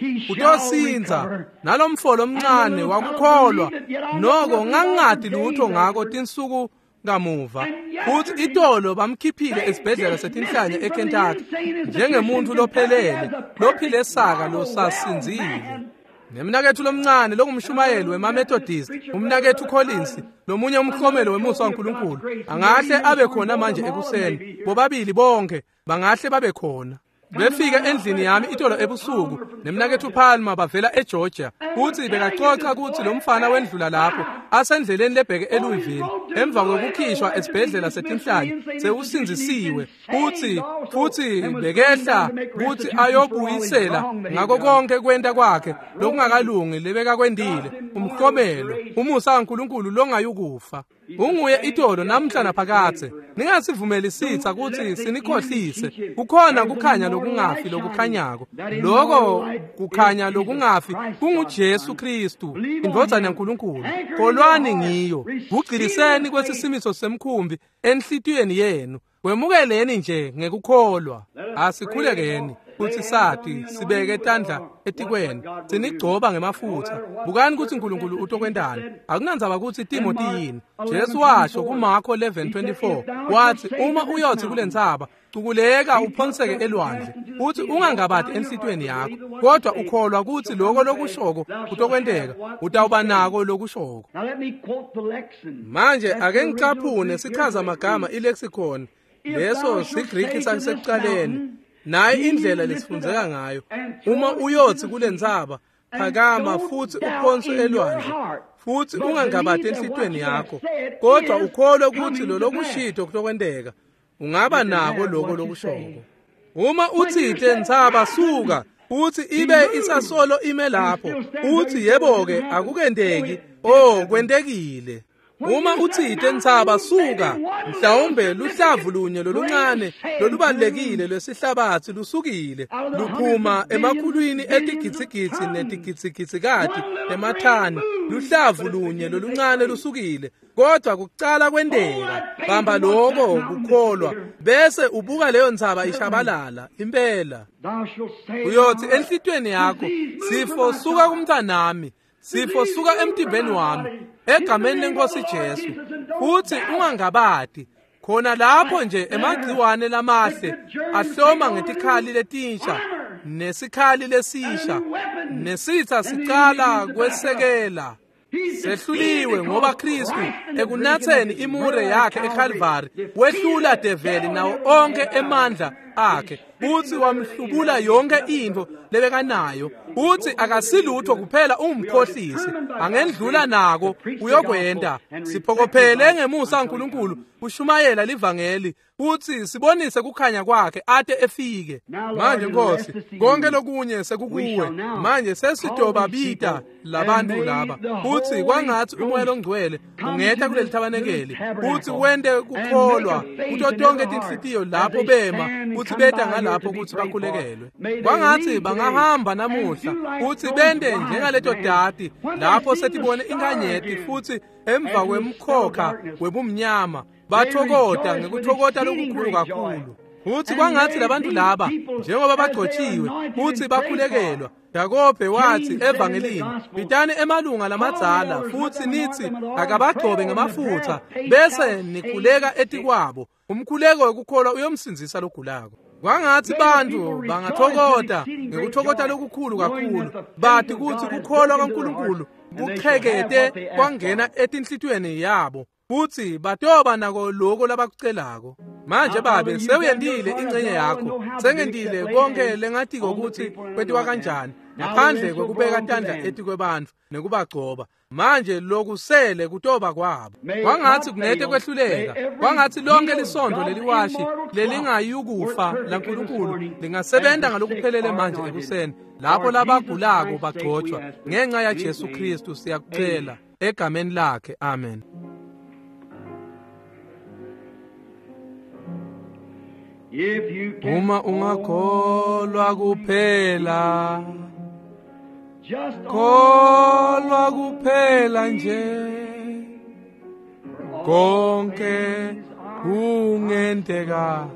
utosinza nalomfolo omncane wakukholwa, noko ngangingadi lutho ngako tinsuku kamuva futhi itolo bamkhiphile esibhedlela setinhlanya eKentucky njengemuntu lophelele lophile saka losasinzile. Nemnakethu lomncane lokungumshumayeli weMamethodist umnakethu Collins nomunye umhlomelo wemusa kaNkulunkulu angahle abe khona manje ekuseni, bobabili bonke bangahle babe khona. Befika endlini yami itolo ebusuku nemnakethu Palma bavela eGeorgia futhi bekaxoxa ukuthi lo mfana wendlula lapho asendleleni lebheke eLouisville emva kokukhishwa esibhedlela setinhlanya sewusinzisiwe futhi futhi bekehla ukuthi ayobuyisela ngako konke kwenta kwakhe lokungakalungi lebeka kwendile umhlomelo umusa kaNkulunkulu longayukufa. Unguye itolo namhla naphakathe. Ningasivumeli sitha ukuthi sinikhohlise. Kukhona kukhanya lokungafi lokukhanyako. Lokho kukhanya lokungafi kunguJesu Kristu, indodana kaNkulunkulu. Kholwani ngiyo. Kugciliseni kwesisimiso semkhumbi enhlitiyweni yenu. Kwemukeleni nje ngekukholwa. Asikhulekeni futhi sathi sibeke tandla etikweni sinigcoba ngemafutha. Bukani ukuthi uNkulunkulu utokwendana. Akunanzaba ukuthi Timothy yini. Jesu washo kuMarko eleven twenty-four wathi uma uyothi kulentsaba cukuleka uphonseke elwandle uthi ungangabati enhlitweni yakho kodwa ukholwa ukuthi lokho lokushoko kutokwendeka utawuba nako lokushoko. Manje ake ngicaphune sichaza amagama ilexicon leso siGreek sasekuqaleni naye indlela lesifundzeka ngayo. Uma uyothi kulentsaba phakama futhi uphonswe elwandle futhi ungangabati enhlitweni yakho kodwa ukholwe ukuthi lo lokushito kutokwendeka ungaba nako lokho lokushoko. Uma uthi tentsaba suka uthi ibe isasolo ime lapho uthi yebo-ke akukendeki oh kwendekile. Uma uthi tentsaba suka mhlawumbe luhlavu lunye loluncane lolubalekile lwesihlabathi lusukile luphuma emakhulwini etigitsigitsi netigitsigitsikati emathani luhlavu lunye loluncane lusukile kodwa kucala kwendeka bamba lokho kukholwa bese ubuka leyo ntsaba ishabalala impela. Uyothi enhlitweni yakho sifo suka kumntanami sifo suka emtimbeni wami egameni leNkosi Jesu futhi ungangabati khona lapho nje emagciwane lamahle ahloma ngetikhali letinsha nesikhali lesisha nesitha sicala kwesekela sehluliwe ngoba Kristu ekunatheni imure yakhe eCalvary wehlula develi nawo onke emandla akhe uthi wamhlubula yonke into lebekanayo uthi akasilutho kuphela ungumkhohlisi angendlula nako uyokwenda siphokophele ngemusa kaNkulunkulu ushumayela livangeli uthi sibonise kukhanya kwakhe ade efike. Manje Nkosi konke lokunye sekukuwe manje sesidoba bita labantu laba uthi kwangathi umoya ongcwele ungetha kuleli tabanekeli uthi wende kukholwa kuto tonke tinhlitiyo lapho bema uthi beta ngalapho ukuthi bakhulekelwe. Kwangathi bangahamba namuhla uthi bende njengaleto dati lapho setibone inkanyeti futhi emva kwemkhokha webumnyama bathokoda ngekuthokota lokukhulu kakhulu. Uthi kwangathi labantu laba njengoba bagcotshiwe uthi bakhulekelwa. Yakobe wathi evangelini bitani emalunga lamadzala futhi nithi akabagcobe ngamafutha bese nikhuleka etikwabo umkhuleko wekukholwa uyomsinzisa logulako. Kwangathi bantu bangathokoda ngekuthokota lokukhulu kakhulu bathi kuthi kukholwa kaNkulunkulu kuqhekete kwangena etinhlitweni yabo futhi batoba nako lokho labakucelako. Manje babe sewuyendile ingcenye yakho sengendile konke lengathi ukuthi kwetiwa kanjani ngaphandle kokubeka tandla eti kwebantu nekubagcoba. Manje lokusele kutoba kwabo kwangathi kunete kwehluleka kwangathi lonke lisondo leliwashi lelingayukufa laNkulunkulu lingasebenta ngalokuphelele manje ekuseni lapho labagulako bagcotshwa ngenxa ya Jesu Kristu siyakucela egameni lakhe amen. Uma ungakholwa kuphela kholwa kuphela nje konke kungenteka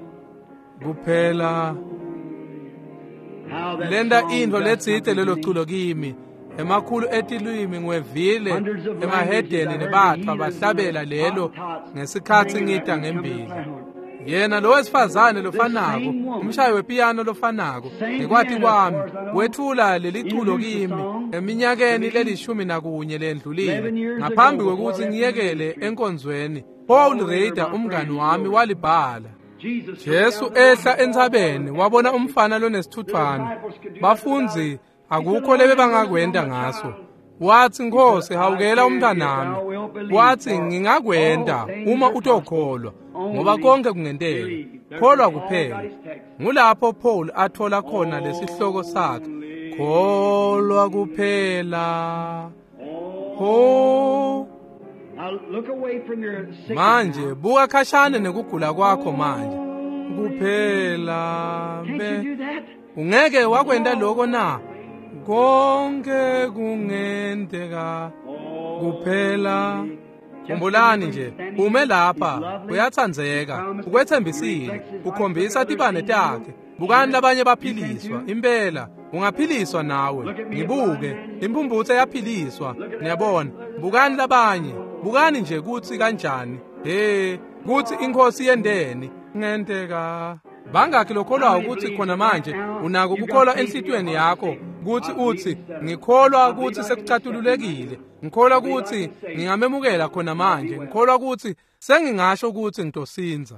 kuphela. Lenda into letsite lelo culo kimi emakhulu etilwimi ngwevile emahedeni nebathwa bahlabela lelo ngesikhathi ngida ngembili. Yena lo wesifazane lofanako, umshayi wepiyano lofanako, ngekwati kwami wethula leliculo kimi eminyakeni lelishumi nakunye lendlulile ngaphambi kokuthi ngiyekele enkonzweni. Paul Rader umngani wami walibhala. Jesu ehla entsabeni wabona umfana lonesithuthwana. Bafunzi akukho lebe bangakwenda ngaso. Wathi Nkosi hawukela umntanami. Wathi ngingakwenda uma utokholwa ngoba konke kungenteka. Kholwa kuphela. Ngulapho Paul athola khona lesihloko sakhe. Kholwa kuphela. Oh. Manje buka khashane nekugula kwakho manje. Kuphela be. Ungeke wakwenda lokho na? Konke kungenteka kuphela. Khumbulani nje, ume lapha, uyathandzeka, ukwethembisile, ukhombisa tibane takhe. Bukani labanye baphiliswa, impela, ungaphiliswa nawe. Ngibuke, imphumbuthe yaphiliswa, ngiyabona. Bukani labanye, bukani nje kuthi kanjani. Hey, kuthi inkosi yendeni, ngenteka. Bangakhi lokholwa ukuthi khona manje unako ukukholwa enhlitweni yakho ukuthi uthi ngikholwa ukuthi sekucatululekile, ngikholwa ukuthi ngingamemukela khona manje, ngikholwa ukuthi sengingasho ukuthi ngitosinza.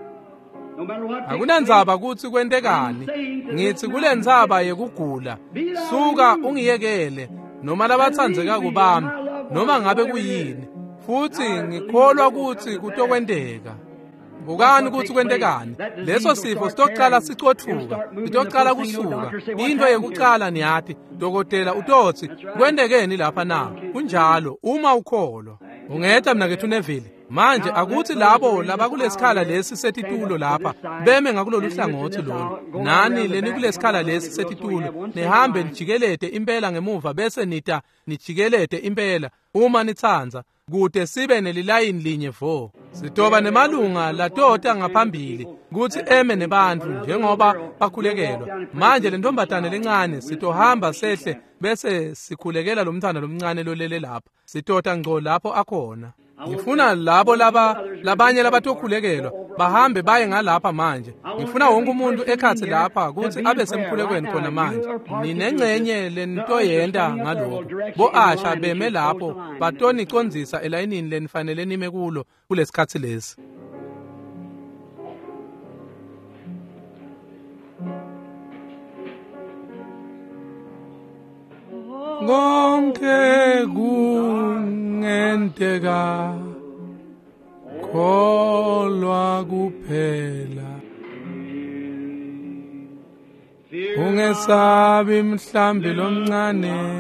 Akunandzaba ukuthi kwentekani, ngithi kule ndzaba yekugula suka ungiyekele noma labathandzeka kubami noma ngabe kuyini, futhi ngikholwa ukuthi kutokwenteka. Bukani ukuthi kwentekani, leso sifo sitoqala sicothuka, sitoqala kusuka. Into yekuqala niyathi dokotela utothi kwendekeni lapha na. Kunjalo uma ukholwa ungeta mina kethu nevile. Manje akuthi labo labakulesikhala lesi setitulo lapha beme ngakulolu hlangothi lolu. Nani leni kulesikhala lesi setitulo nihambe nijikelete impela ngemuva bese nita nijikelete impela uma nithanza kude sibe nelilayini linye vo. Sitoba nemalunga latota ngaphambili kuthi eme nebanthu njengoba bakhulekelwa. Manje le ntombatane lencane sitohamba sehle bese sikhulekela lo mntana lomncane lolele lapha. Sitota ngco lapho akhona. Ngifuna labo laba labanye labatokhulekelwa bahambe baye ngalapha manje. Ngifuna wonke umuntu ekhathi lapha ukuthi abe semkhulekweni khona manje. Ninengcenye lento yenda ngalokho. Bo Asha beme lapho batoni icondzisa elayinini lenifanele nime kulo kulesikhathi lesi. Konke kungenteka kholwa kuphela. Ungesabi mhlambi lomncane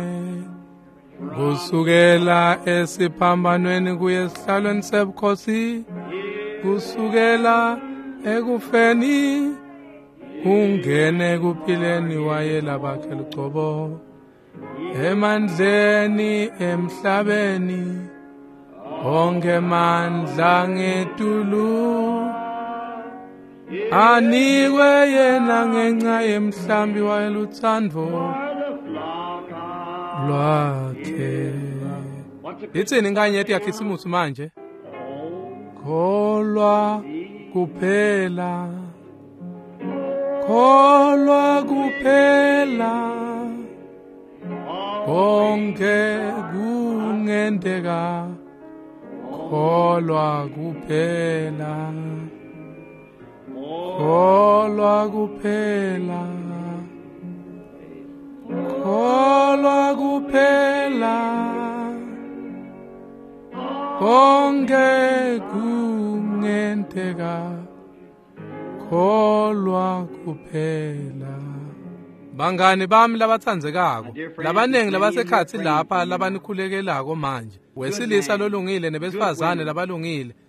kusukela esiphambanweni kuye esihlalweni sebukhosi, kusukela ekufeni ungene kuphileni wayela bakhe lucobo. Emandleni emhlabeni onke mandla ngetulu anikwe yena ngenxa yemhlambi wayeluthando lwakhe. Itsini nganye ethi yakhisimusi manje? Kholwa kuphela, kholwa kuphela, konke kungenteka kholwa kuphela, kholwa kuphela, kholwa kuphela, konke kungenteka kholwa kuphela. Bangani bami labathandzekako, labanengi labasekhathi lapha labanikhulekelako manje, wesilisa lolungile nebesifazane labalungile,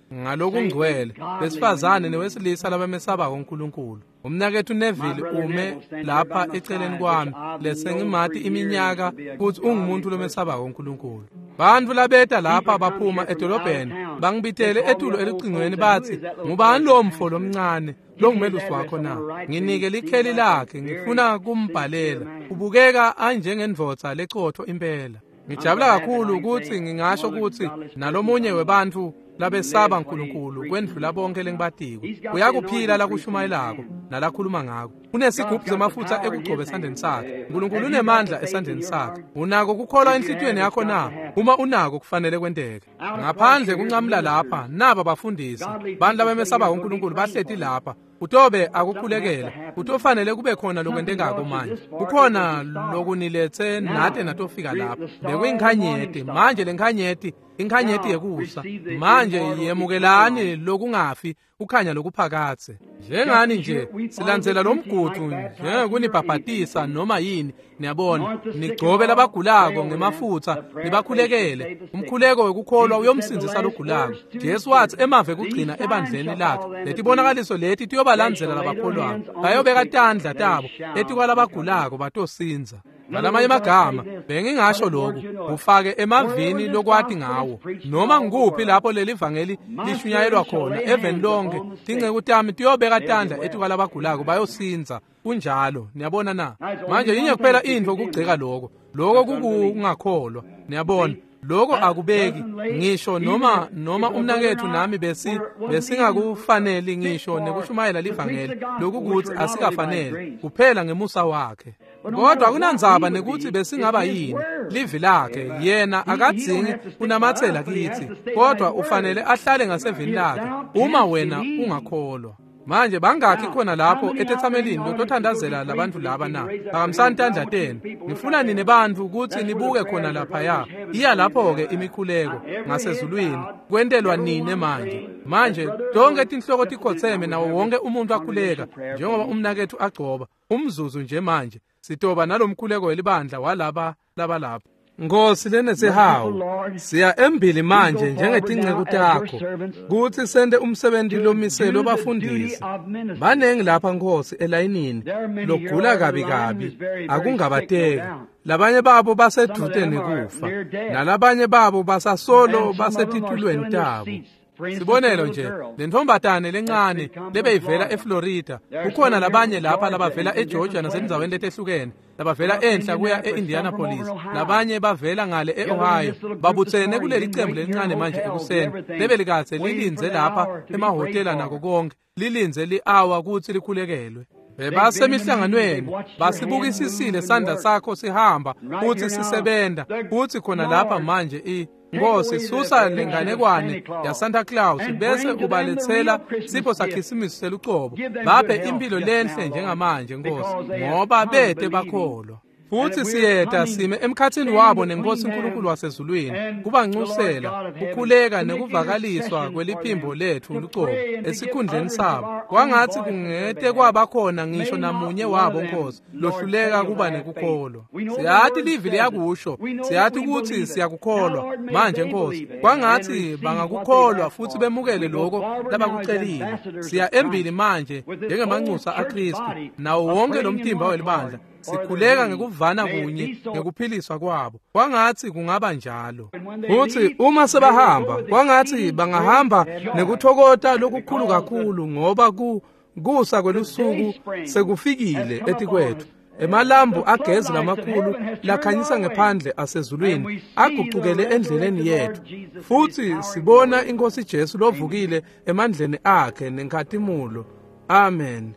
ngalokungcwele besifazane newesilisa labamesaba uNkulunkulu. Umnakethu Neville ume lapha eceleni kwami lesengimathi iminyaka ukuthi ungumuntu lomesaba uNkulunkulu. Bantu labeta lapha baphuma edolobheni bangibithele etulo elicingweni bathi ngubani lo mfo lomncane longumelusi wakho na? Nginike likheli lakhe ngifuna kumbhalela. Ubukeka anjengendvodza lecotho impela. Ngijabula kakhulu ukuthi ngingasho ukuthi nalomunye webantu labesaba uNkulunkulu kwendlula bonke lengibatiko uyakuphila la kushumayelako nalakhuluma ngako. Unesigubhu semafutha ekugcobe esandleni sakhe. uNkulunkulu unemandla esandleni sakhe. Unako kukholwa enhlitiyweni yakho na? Uma unako kufanele kwenteke. Ngaphandle kuncamla lapha naba bafundisi bantu labamesaba uNkulunkulu bahleti lapha. Utobe akukhulekela utofanele kube khona lokwentengako manje. Kukhona lokunilethe nathi natofika lapha. Bekuyinkhanyeti manje lenkhanyeti inkhanyeti yekusa manje yemukelani lokungafi ukhanya lokuphakathe. Njengani nje silandzela lomgudu njengekunibhabhatisa noma yini niyabona nigcobe labagulako ngemafutha nibakhulekele. Umkhuleko wekukholwa uyomsinzisa logulako. Jesu wathi emave kugcina ebandleni lakhe letibonakaliso leti tiyobalandzela labakholwayo bayobeka tandla tabo etikwalabagulako batosinza. Ngalamanye amagama bengingasho lokhu ufake emavini lokwati ngawo noma ngikuphi lapho leli vangeli lishunyayelwa khona eveni lonke tingceku tami tiyobeka tandla etikwalabagulako bayosinza kunjalo. Niyabona na manje yinye kuphela into ukugcika lokho lokho kukungakholwa. Niyabona lokho akubeki ngisho noma noma umnakethu nami besi besingakufanele ngisho nekushumayela livangeli lokhu kuthi asikafanele kuphela ngemusa wakhe. Kodwa kunandzaba nekuthi besingaba yini livi lakhe yena akadzingi kunamathela kithi kodwa ufanele ahlale ngasevini lakhe uma wena ungakholwa. Manje bangakhi khona lapho etethamelini lotothandazela labantu laba na bakamsantandla tena ngifuna nine bantu ukuthi nibuke khona lapha ya iya lapho ke imikhuleko ngasezulwini kwentelwa nine manje manje donke tinhloko tikhotseme nawo wonke umuntu akhuleka njengoba umnakethu agcoba umzuzu nje manje sitoba nalomkhuleko welibandla walaba laba lapha. Nkosi lene sihawu siya embili manje njengetingceku takho kuthi sende umsebenzi lomiselo bafundisi banengi lapha Nkosi elayinini logula kabi kabi akungabateki. Labanye babo basedute nekufa nalabanye babo basasolo basetitulweni tabo. Sibonelo nje lentombatane lencane lebeyivela eFlorida kukhona labanye lapha labavela eGeorgia nasendzaweni letehlukene labavela enhla kuya eIndianapolis labanye bavela ngale eOhio babutsene kuleli cembu lencane manje ekuseni lebelikathe lilinze lapha emahotela nako konke lilinze li-hour kuthi likhulekelwe. Bebasemihlanganweni basibukisisile sandla sakho sihamba futhi sisebenta futhi khona lapha manje i Nkosi susa lenganekwane ya Santa Claus bese ubalethela sipho sakhisimusi selucobo baphe impilo lenhle njengamanje Nkosi ngoba bete bakholwa. Futhi siyeta sime emkhathini wabo neNkosi uNkulunkulu wasezulwini kubancusela kukhuleka nekuvakaliswa kweliphimbo lethu lucobo esikhundleni sabo kwangathi kungete kwabakhona ngisho namunye wabo Nkosi lohluleka kuba nekukholwa. Siyathi livi liyakusho siyathi ukuthi siyakukholwa manje Nkosi kwangathi bangakukholwa futhi bemukele lokho labakucelile. Siya embili manje njengemanxusa aKristu nawo wonke lomthimba welibandla sikhuleka ngekuvana kunye ngekuphiliswa kwabo kwangathi kungaba njalo. Futhi uma sebahamba kwangathi bangahamba nekuthokota lokukhulu kakhulu ngoba ku kusa kwelusuku sekufikile etikwethu. Emalambu agezi lamakhulu lakhanyisa ngephandle asezulwini agucukele endleleni yethu. Futhi sibona iNkosi Jesu lovukile emandleni akhe nenkathimulo. Amen.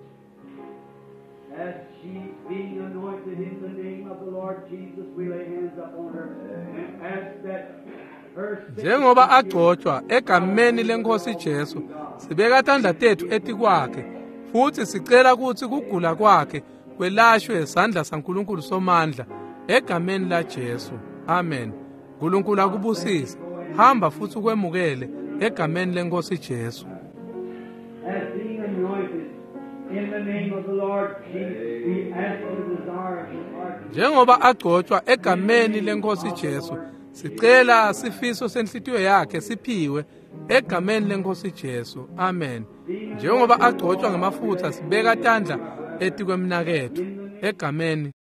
Being anointed in the name of the Lord Jesus, we lay hands upon her and ask that her njengoba agcotshwa egameni leNkosi Jesu sibeka tandla tethu eti kwakhe futhi sicela ukuthi kugula kwakhe kwelashwe sandla saNkulunkulu somandla egameni la Jesu. Amen. uNkulunkulu akubusise hamba futhi ukwemukele egameni leNkosi Jesu. as being anointed in the name of the Lord Jesus, we ask the desire of your heart. Njengoba agcotshwa egameni leNkosi Jesu sicela sifiso senhlitiyo yakhe siphiwe egameni lenkosi Jesu. Amen. Njengoba agcotshwa ngamafutha sibeka tandla eti kwemnakethu egameni